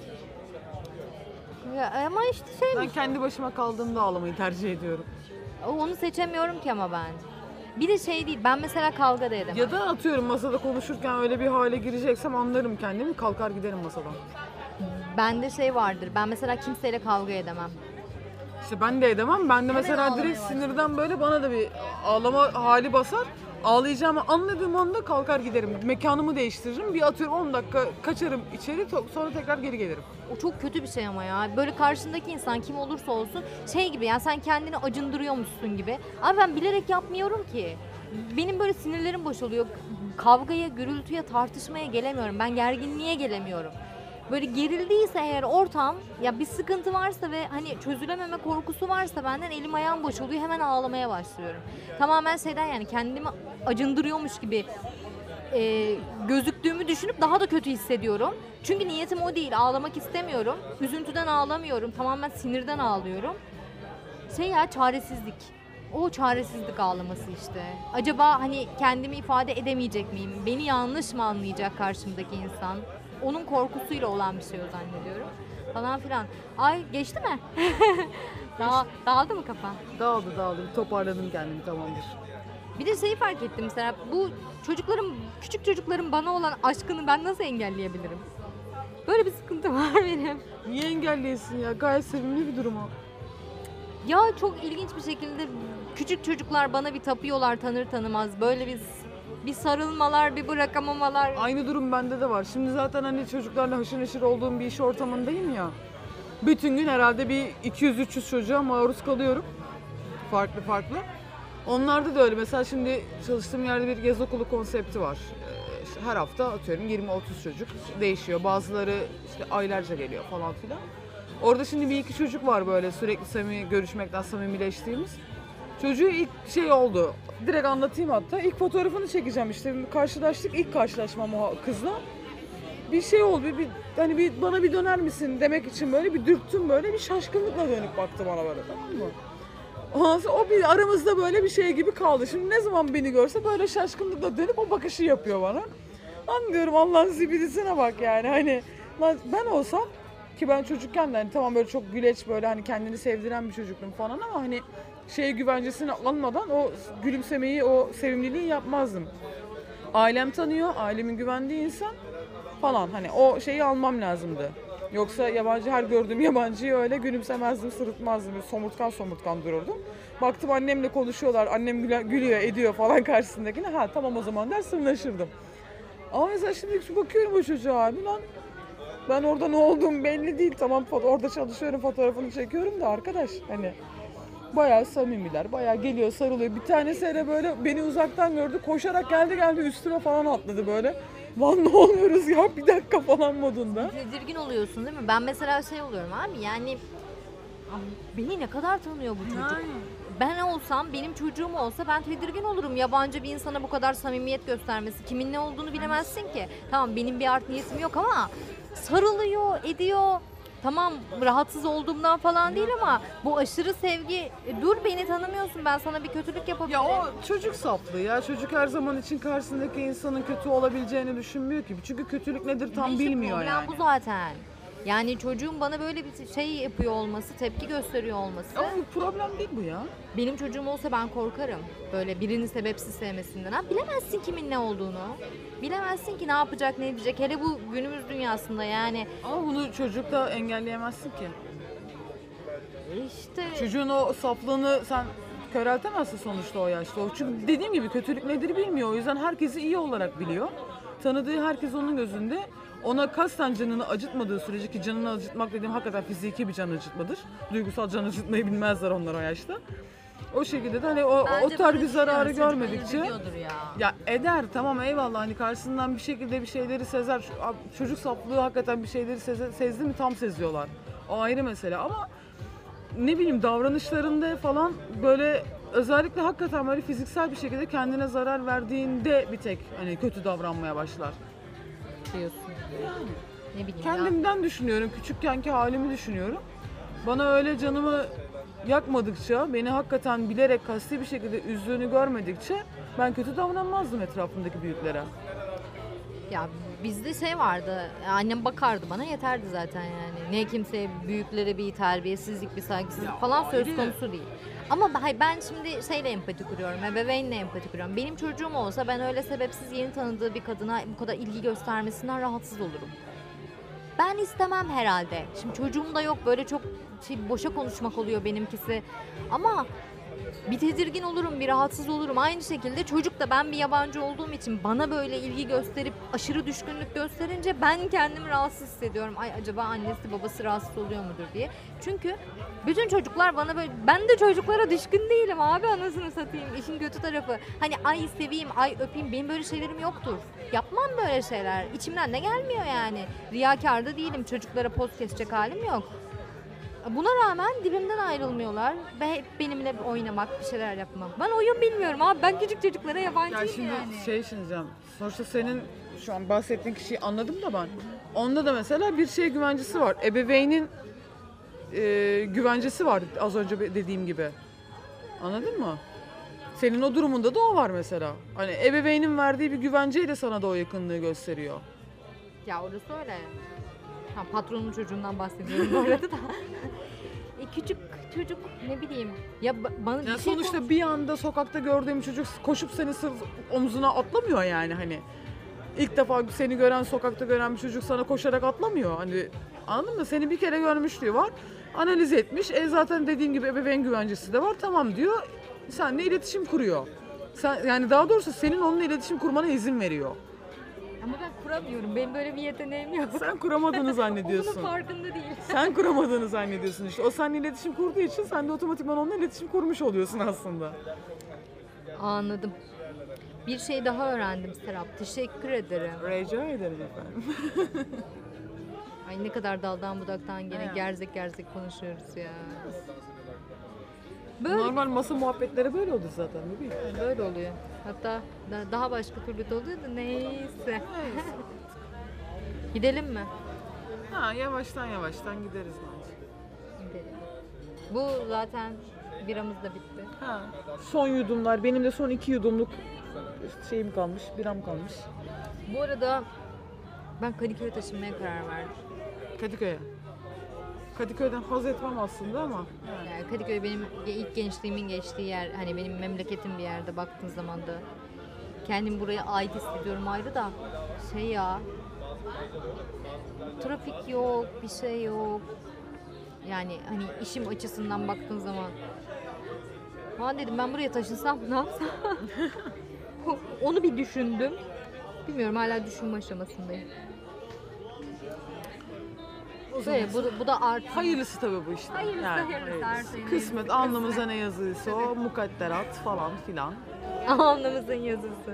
Ya ama işte şey Ben kendi başıma kaldığımda ağlamayı tercih ediyorum. onu seçemiyorum ki ama ben. Bir de şey değil, ben mesela kavga da edemem. Ya da atıyorum masada konuşurken öyle bir hale gireceksem anlarım kendimi, kalkar giderim masadan. Bende şey vardır, ben mesela kimseyle kavga edemem. İşte ben de edemem. Ben de mesela ağlamaya direkt başlarım. sinirden böyle bana da bir ağlama hali basar. Ağlayacağımı anladığım anda kalkar giderim. Mekanımı değiştiririm. Bir atıyorum on dakika kaçarım içeri, sonra tekrar geri gelirim. O çok kötü bir şey ama ya. Böyle karşındaki insan kim olursa olsun şey gibi yani sen kendini acındırıyormuşsun gibi. Abi ben bilerek yapmıyorum ki. Benim böyle sinirlerim boşalıyor. Kavgaya, gürültüye, tartışmaya gelemiyorum. Ben gerginliğe gelemiyorum. Böyle gerildiyse eğer ortam, ya bir sıkıntı varsa ve hani çözülememe korkusu varsa benden elim ayağım boşalıyor, hemen ağlamaya başlıyorum. Tamamen şeyden yani kendimi acındırıyormuş gibi e, gözüktüğümü düşünüp daha da kötü hissediyorum. Çünkü niyetim o değil, ağlamak istemiyorum. Üzüntüden ağlamıyorum, tamamen sinirden ağlıyorum. Şey ya çaresizlik. O çaresizlik ağlaması işte. Acaba hani kendimi ifade edemeyecek miyim? Beni yanlış mı anlayacak karşımdaki insan? Onun korkusuyla olan bir şey o zannediyorum. Falan filan. Ay geçti mi? Dağ, dağıldı mı kafa? Dağıldı dağıldı. Toparladım kendimi, tamamdır. Bir de şeyi fark ettim mesela bu çocukların, küçük çocukların bana olan aşkını ben nasıl engelleyebilirim? Böyle bir sıkıntı var benim. Niye engelleyesin ya? Gayet sevimli bir durum o. Ya çok ilginç bir şekilde küçük çocuklar bana bir tapıyorlar tanır tanımaz. Böyle bir bir sarılmalar, bir bırakamamalar. Aynı durum bende de var. Şimdi zaten hani çocuklarla haşır neşir olduğum bir iş ortamındayım ya. Bütün gün herhalde bir iki yüz üç yüz çocuğa maruz kalıyorum. Farklı farklı. Onlarda da öyle. Mesela şimdi çalıştığım yerde bir yaz okulu konsepti var. Ee, işte her hafta atıyorum yirmi otuz çocuk değişiyor. Bazıları işte aylarca geliyor falan filan. Orada şimdi bir iki çocuk var böyle sürekli samimi görüşmekten samimileştiğimiz. Çocuğu ilk şey oldu. Direkt anlatayım hatta. İlk fotoğrafını çekeceğim işte. Karşılaştık. İlk karşılaşmam o kızla. Bir şey oldu. Bir, bir, hani bir bana bir döner misin demek için böyle bir dürttüm böyle bir şaşkınlıkla dönüp baktı bana böyle, tamam mı? Ondan sonra o bir aramızda böyle bir şey gibi kaldı. Şimdi ne zaman beni görse böyle şaşkınlıkla dönüp o bakışı yapıyor bana. Lan diyorum Allah'ın zibidisine bak yani hani lan ben olsam ki ben çocukken de hani tamam böyle çok güleç böyle hani kendini sevdiren bir çocuktum falan ama hani şey güvencesini almadan o gülümsemeyi, o sevimliliği yapmazdım. Ailem tanıyor, ailemin güvendiği insan falan hani o şeyi almam lazımdı. Yoksa yabancı her gördüğüm yabancıyı öyle gülümsemezdim, sırıtmazdım. Böyle somurtkan somurtkan dururdum. Baktım annemle konuşuyorlar, annem gülüyor, ediyor falan karşısındakine. Ha tamam o zaman der sırnaşırdım. Ama mesela şimdi bakıyorum o çocuğa abi lan. Ben orada ne olduğum belli değil. Tamam orada çalışıyorum, fotoğrafını çekiyorum da arkadaş hani bayağı samimiler, bayağı geliyor sarılıyor. Bir tanesi hele böyle beni uzaktan gördü, koşarak geldi geldi üstüme falan atladı böyle. Lan ne oluyoruz ya bir dakika falan modunda. Tedirgin oluyorsun değil mi? Ben mesela şey oluyorum abi yani abi beni ne kadar tanıyor bu çocuk? Yani Ben olsam, benim çocuğum olsa ben tedirgin olurum. Yabancı bir insana bu kadar samimiyet göstermesi. Kimin ne olduğunu bilemezsin ki. Tamam benim bir art niyetim yok ama sarılıyor, ediyor. Tamam rahatsız olduğumdan falan değil ama bu aşırı sevgi, e, dur beni tanımıyorsun ben sana bir kötülük yapabilirim. Ya o çocuk saflığı ya. Çocuk her zaman için karşısındaki insanın kötü olabileceğini düşünmüyor ki. Çünkü kötülük nedir tam İşte bilmiyor problem yani. bu zaten. Yani çocuğum bana böyle bir şey yapıyor olması, tepki gösteriyor olması. Ama bu problem değil bu ya. Benim çocuğum olsa ben korkarım. Böyle birini sebepsiz sevmesinden. Ha, bilemezsin kimin ne olduğunu. Bilemezsin ki ne yapacak, ne edecek. Hele bu günümüz dünyasında yani. Ama bunu çocukta engelleyemezsin ki. İşte Çocuğun o saflığını sen köreltemezsin sonuçta o yaşta. O çünkü dediğim gibi kötülük nedir bilmiyor. O yüzden herkesi iyi olarak biliyor. Tanıdığı herkes onun gözünde. Ona kasten canını acıtmadığı sürece, ki canını acıtmak dediğim hakikaten fiziki bir can acıtmadır. Duygusal can acıtmayı bilmezler onlar o yaşta. O şekilde de hani o, o tarz bir zararı görmedikçe ya. ya eder tamam eyvallah hani karşısından bir şekilde bir şeyleri sezer. Şu- abi, çocuk saflığı hakikaten bir şeyleri seze, sezdi mi tam seziyorlar. O ayrı mesele ama ne bileyim davranışlarında falan böyle özellikle hakikaten böyle fiziksel bir şekilde kendine zarar verdiğinde bir tek hani kötü davranmaya başlar. Diyorsun. Ne bileyim ya. Kendimden düşünüyorum, küçükkenki halimi düşünüyorum. Bana öyle canımı yakmadıkça, beni hakikaten bilerek kasti bir şekilde üzdüğünü görmedikçe ben kötü davranmazdım etrafımdaki büyüklere. Ya bizde şey vardı, annem bakardı bana yeterdi zaten yani. Ne kimseye büyüklere bir terbiyesizlik, bir saygısızlık Ya falan söz ayrı. konusu değil. Ama hayır, ben şimdi şeyle empati kuruyorum, ebeveynle empati kuruyorum. Benim çocuğum olsa ben öyle sebepsiz yeni tanıdığı bir kadına bu kadar ilgi göstermesinden rahatsız olurum. Ben istemem herhalde. Şimdi çocuğum da yok, böyle çok şey, boşa konuşmak oluyor benimkisi. Ama bir tedirgin olurum, bir rahatsız olurum. Aynı şekilde çocuk da ben bir yabancı olduğum için bana böyle ilgi gösterip aşırı düşkünlük gösterince ben kendimi rahatsız hissediyorum. Ay acaba annesi babası rahatsız oluyor mudur diye. Çünkü bütün çocuklar bana böyle, ben de çocuklara düşkün değilim abi, anasını satayım. İşin kötü tarafı. Hani ay seveyim, ay öpeyim, benim böyle şeylerim yoktur. Yapmam böyle şeyler. İçimden de gelmiyor yani. Riyakar da değilim. Çocuklara poz kesecek halim yok. Buna rağmen dibimden ayrılmıyorlar ve hep benimle oynamak, bir şeyler yapmak. Ben oyun bilmiyorum abi. Ben küçük çocuklara yabancıyım Ya şimdi yani. şey şimdi diyeceğim. Sonuçta senin şu an bahsettiğin kişiyi anladım da ben. Onda da mesela bir şey güvencesi var. Ebeveynin e, güvencesi var az önce dediğim gibi. Anladın mı? Senin o durumunda da o var mesela. Hani ebeveynin verdiği bir güvenceyle sana da o yakınlığı gösteriyor. Ya orası öyle. Ha, patronun çocuğundan bahsediyorum bu arada da. e, küçük çocuk ne bileyim. Ya ba- bana Ya bir şey sonuçta bir anda sokakta gördüğüm çocuk koşup seni sırf omzuna atlamıyor yani hani. İlk defa seni gören, sokakta gören bir çocuk sana koşarak atlamıyor. Hani anladın mı? Seni bir kere görmüşlüğü var. Analiz etmiş. E zaten dediğim gibi ebeveyn güvencesi de var. Tamam diyor. Seninle iletişim kuruyor. Sen yani daha doğrusu senin onunla iletişim kurmana izin veriyor. Ama ben kuramıyorum. Benim böyle bir yeteneğim yok. Sen kuramadığını zannediyorsun. Onun farkında değil. Sen kuramadığını zannediyorsun işte. O seninle iletişim kurduğu için sen de otomatikman onunla iletişim kurmuş oluyorsun aslında. Anladım. Bir şey daha öğrendim Serap. Teşekkür ederim. Rica ederim efendim. Ay ne kadar daldan budaktan gene Evet. gerzek gerzek konuşuyoruz ya. Böyle Normal masa muhabbetleri böyle olur zaten değil mi? böyle oluyor. Hatta da- daha başka türlü de oluyor da neyse. Gidelim mi? Ha yavaştan yavaştan gideriz bence. Gidelim. Bu zaten biramız da bitti. Ha. Son yudumlar. Benim de son iki yudumluk şeyim kalmış, biram kalmış. Bu arada ben Kadıköy'e taşınmaya karar verdim. Kadıköy'e. Kadıköy'den haz etmem aslında ama. Yani Kadıköy benim ilk gençliğimin geçtiği yer. Hani benim memleketim bir yerde baktığın zaman da. Kendim buraya ait hissediyorum ayrı da. Şey ya. Trafik yok, bir şey yok. Yani hani işim açısından baktığın zaman. Ha dedim ben buraya taşınsam ne yapsam? Onu bir düşündüm. Bilmiyorum, hala düşünme aşamasındayım. O zaman Böyle, bu, bu da artı. hayırlısı tabii bu işte. Hayırlısı, hayırlısı, her şeyin Kısmet, hayırlısı. alnımıza ne yazıysa o, mukadderat falan filan. Alnımızın yazısı.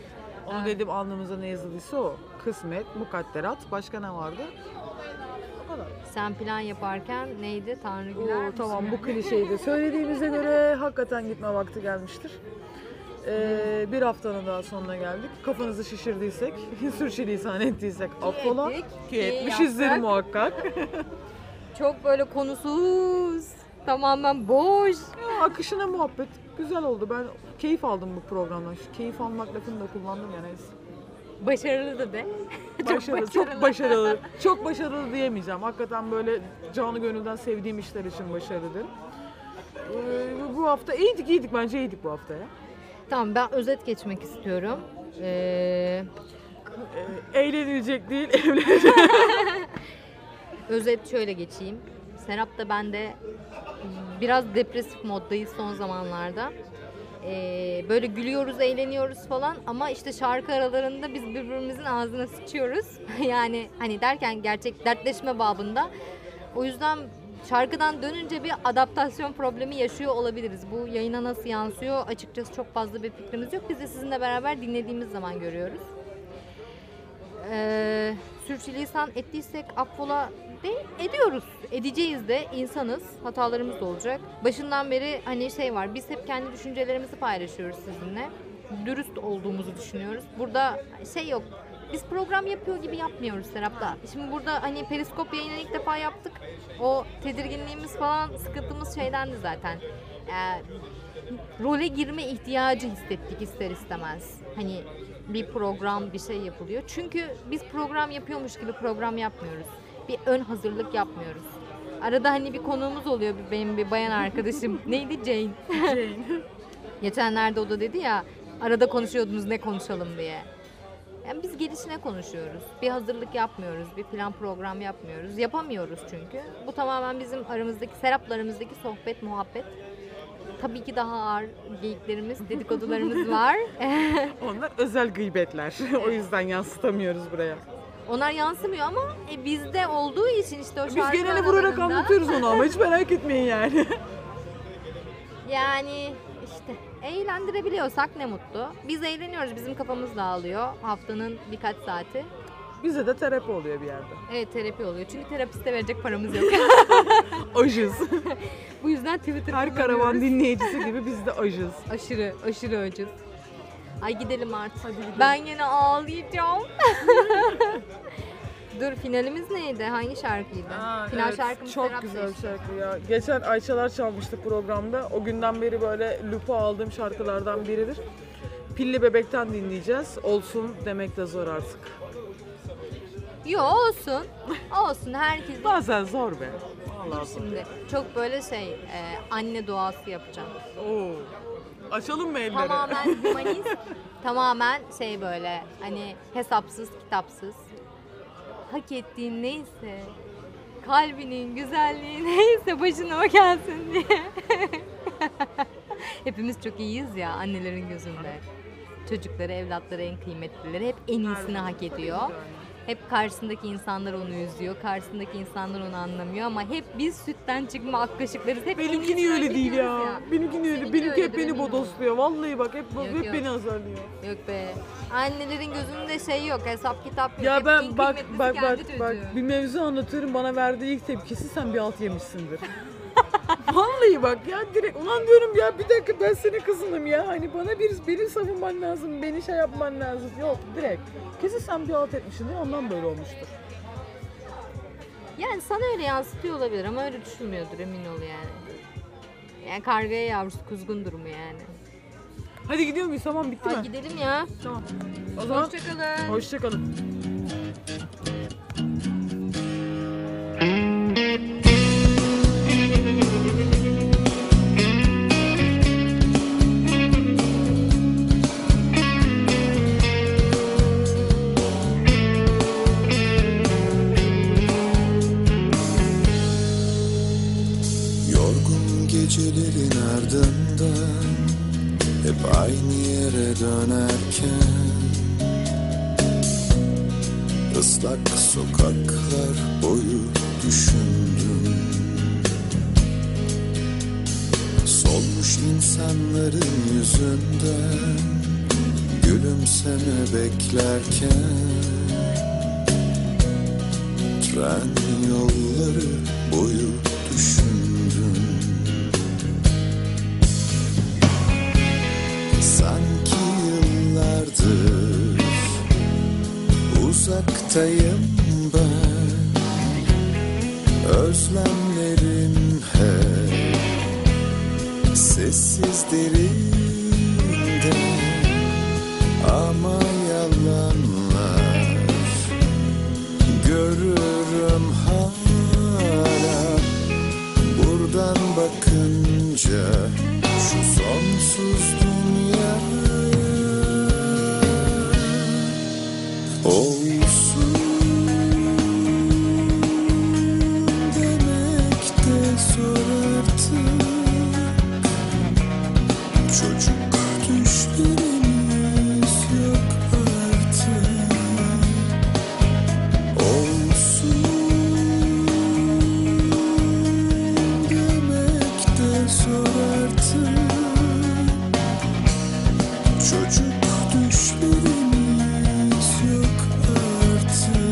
Onu dedim alnımıza ne yazılıysa o. Kısmet, mukadderat. Başka ne vardı? O kadar. Sen plan yaparken neydi? Tanrı güler Oo, misin? tamam bu klişeydi. Söylediğimize göre hakikaten gitme vakti gelmiştir. Ee, bir haftanın daha sonuna geldik. Kafanızı şişirdiysek, sürçülisan ettiysek affola. ettik, Ki ki etmişizdir yaptık. muhakkak. Çok böyle konusuz, tamamen boş. Ya, akışına muhabbet güzel oldu. Ben keyif aldım bu programdan. Şu keyif almak lafını da kullandım ya neyse. Başarılı da de. Başarılı, çok başarılı. Çok başarılı diyemeyeceğim. Hakikaten böyle canı gönülden sevdiğim işler için başarılı derim. Ee, bu hafta iyiydik iyiydik bence iyiydik bu hafta ya. Tamam, ben özet geçmek istiyorum. Ee, Ee, eğlenilecek değil, evlenecek. özet şöyle geçeyim. Serap da ben de biraz depresif moddayız son zamanlarda. Ee, böyle gülüyoruz, eğleniyoruz falan ama işte şarkı aralarında biz birbirimizin ağzına sıçıyoruz. Yani hani derken gerçek dertleşme babında. O yüzden şarkıdan dönünce bir adaptasyon problemi yaşıyor olabiliriz. Bu yayına nasıl yansıyor açıkçası çok fazla bir fikrimiz yok. Biz de sizinle beraber dinlediğimiz zaman görüyoruz. Ee, sürçülisan ettiysek affola de ediyoruz. Edeceğiz de, insanız. Hatalarımız da olacak. Başından beri hani şey var. Biz hep kendi düşüncelerimizi paylaşıyoruz sizinle. Dürüst olduğumuzu düşünüyoruz. Burada şey yok. Biz program yapıyor gibi yapmıyoruz Serap'ta. Şimdi burada hani periskop yayını ilk defa yaptık. O tedirginliğimiz falan, sıkıntımız şeydendi zaten. Ee, role girme ihtiyacı hissettik ister istemez. Hani bir program, bir şey yapılıyor. Çünkü biz program yapıyormuş gibi program yapmıyoruz. Bir ön hazırlık yapmıyoruz. Arada hani bir konuğumuz oluyor, benim bir bayan arkadaşım. Neydi? Jane. Jane. Geçenlerde o da dedi ya, arada konuşuyordunuz ne konuşalım diye. Yani biz gelişine konuşuyoruz. Bir hazırlık yapmıyoruz, bir plan program yapmıyoruz. Yapamıyoruz çünkü. Bu tamamen bizim aramızdaki, Serap'la aramızdaki sohbet, muhabbet. Tabii ki daha ağır geyiklerimiz, dedikodularımız var. Onlar özel gıybetler. O yüzden yansıtamıyoruz buraya. Onlar yansımıyor ama e, bizde olduğu için işte o Biz şarkı genele vurarak aralarında- anlatıyoruz onu ama hiç merak etmeyin yani. Yani işte eğlendirebiliyorsak ne mutlu. Biz eğleniyoruz, bizim kafamız dağılıyor haftanın birkaç saati. Bize de terapi oluyor bir yerde. Evet, terapi oluyor çünkü terapiste verecek paramız yok. Ajız. Bu yüzden Twitter Her kullanıyoruz. karavan dinleyicisi gibi biz de ajız. Aşırı, aşırı acız. Ay gidelim artık. Ben yine ağlayacağım. Dur, finalimiz neydi? Hangi şarkıydı? Aa, Final evet, şarkımız çok Serap güzel seçti. şarkı ya. Geçen Ayçalar çalmıştı programda. O günden beri böyle lupa aldığım şarkılardan biridir. Pilli Bebek'ten dinleyeceğiz. Olsun demek de zor artık. Yo, olsun. Olsun, herkesin. Bazen zor be. Dur Vallahi zor. şimdi. Çok böyle şey, e, anne duası yapacağım. Oo. Açalım mı elleri? Tamamen humanist, tamamen şey böyle hani hesapsız, kitapsız. Hak ettiğin neyse, kalbinin güzelliği neyse başına o gelsin diye. Hepimiz çok iyiyiz ya annelerin gözünde. Çocukları, evlatları en kıymetlileri, hep en iyisini hak ediyor. Hep karşısındaki insanlar onu üzüyor, karşısındaki insanlar onu anlamıyor ama hep biz sütten çıkma ak kaşıklarız. Hep en Benimki niye iyisini öyle hak değil ya? ediyoruz Benimki niye öyle? Seninki Benimki hep öyledir, beni eminim. bodosluyor. Vallahi bak hep, Yok, hep yok. beni azarlıyor. Yok be. Annelerin gözünde şey yok, hesap kitap yok. Ya Hep en ben bak kıymetlisi bak bak kendi bak çocuğu. bir mevzu anlatıyorum, bana verdiği ilk tepkisi sen bir alt yemişsindir. Vallahi bak ya, direkt ulan diyorum ya, bir dakika ben senin kızınım ya, hani bana bir beni savunman lazım, beni şey yapman lazım. Yok, direkt kesin sen bir alt etmişsindir, ondan böyle olmuştur. Yani sana öyle yansıtıyor olabilir ama öyle düşünmüyordur, emin ol yani. Yani kargaya yavrusu kuzgun durumu yani. Hadi gidiyor muyuz? Tamam, bitti Hadi mi? gidelim ya. Tamam. O zaman Hoşçakalın. hoşçakalın. Yorgun gecelerin ardından hep aynı yere dönerken ıslak sokaklar boyu düşündüm. Solmuş insanların yüzünden gülümseme beklerken Tren yolları boyu düşündüm. Sanki yıllardır uzaktayım ben. Özlemlerim hep sessiz derinde. Ama yalanlar görürüm hala. Buradan bakınca şu sonsuz dünyaya. Olsun demek de zor artık. Çocuk düşlerimiz yok artık. Olsun demek de zor artık. Çocuk düşlerimiz yok artık.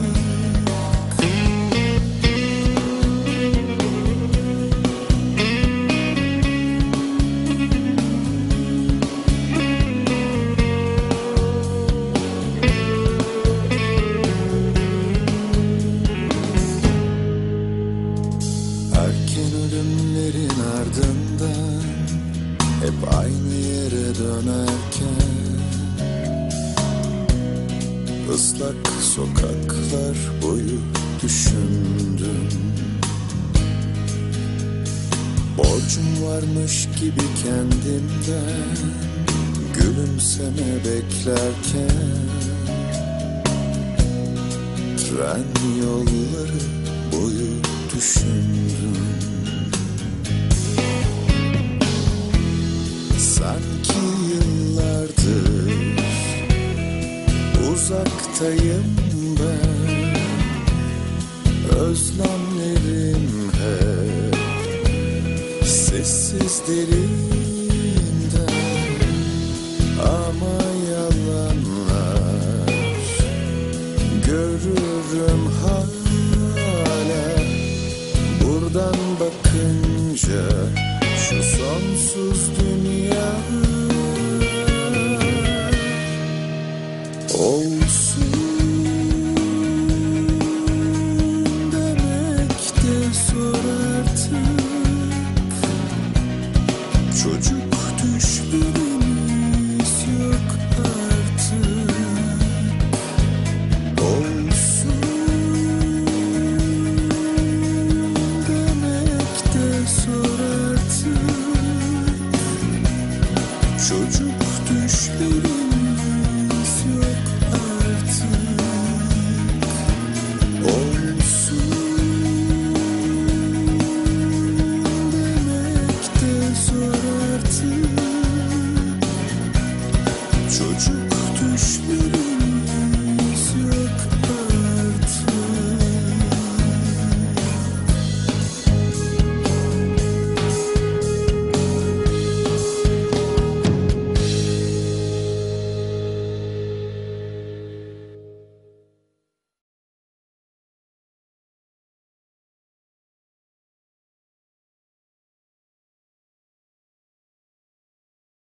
Erken ölümlerin ardından hep aynı yere dönerken, ıslak sokaklar boyu düşündüm. Borcum varmış gibi kendimden gülümseme beklerken, tren yolları boyu düşündüm. Sanki yıllardır uzaktayım ben. Özlemlerim hep sessiz derinde. Ama yalanlar görürüm hala. Buradan bakınca şu sonsuz dünya. Olsun demek de zor artık. Çocuk düşlerimiz yok artık. Olsun demek de zor artık. Çocuk düşlerimiz yok artık. Olsun demek de zor artık. Çocuk düşlerimiz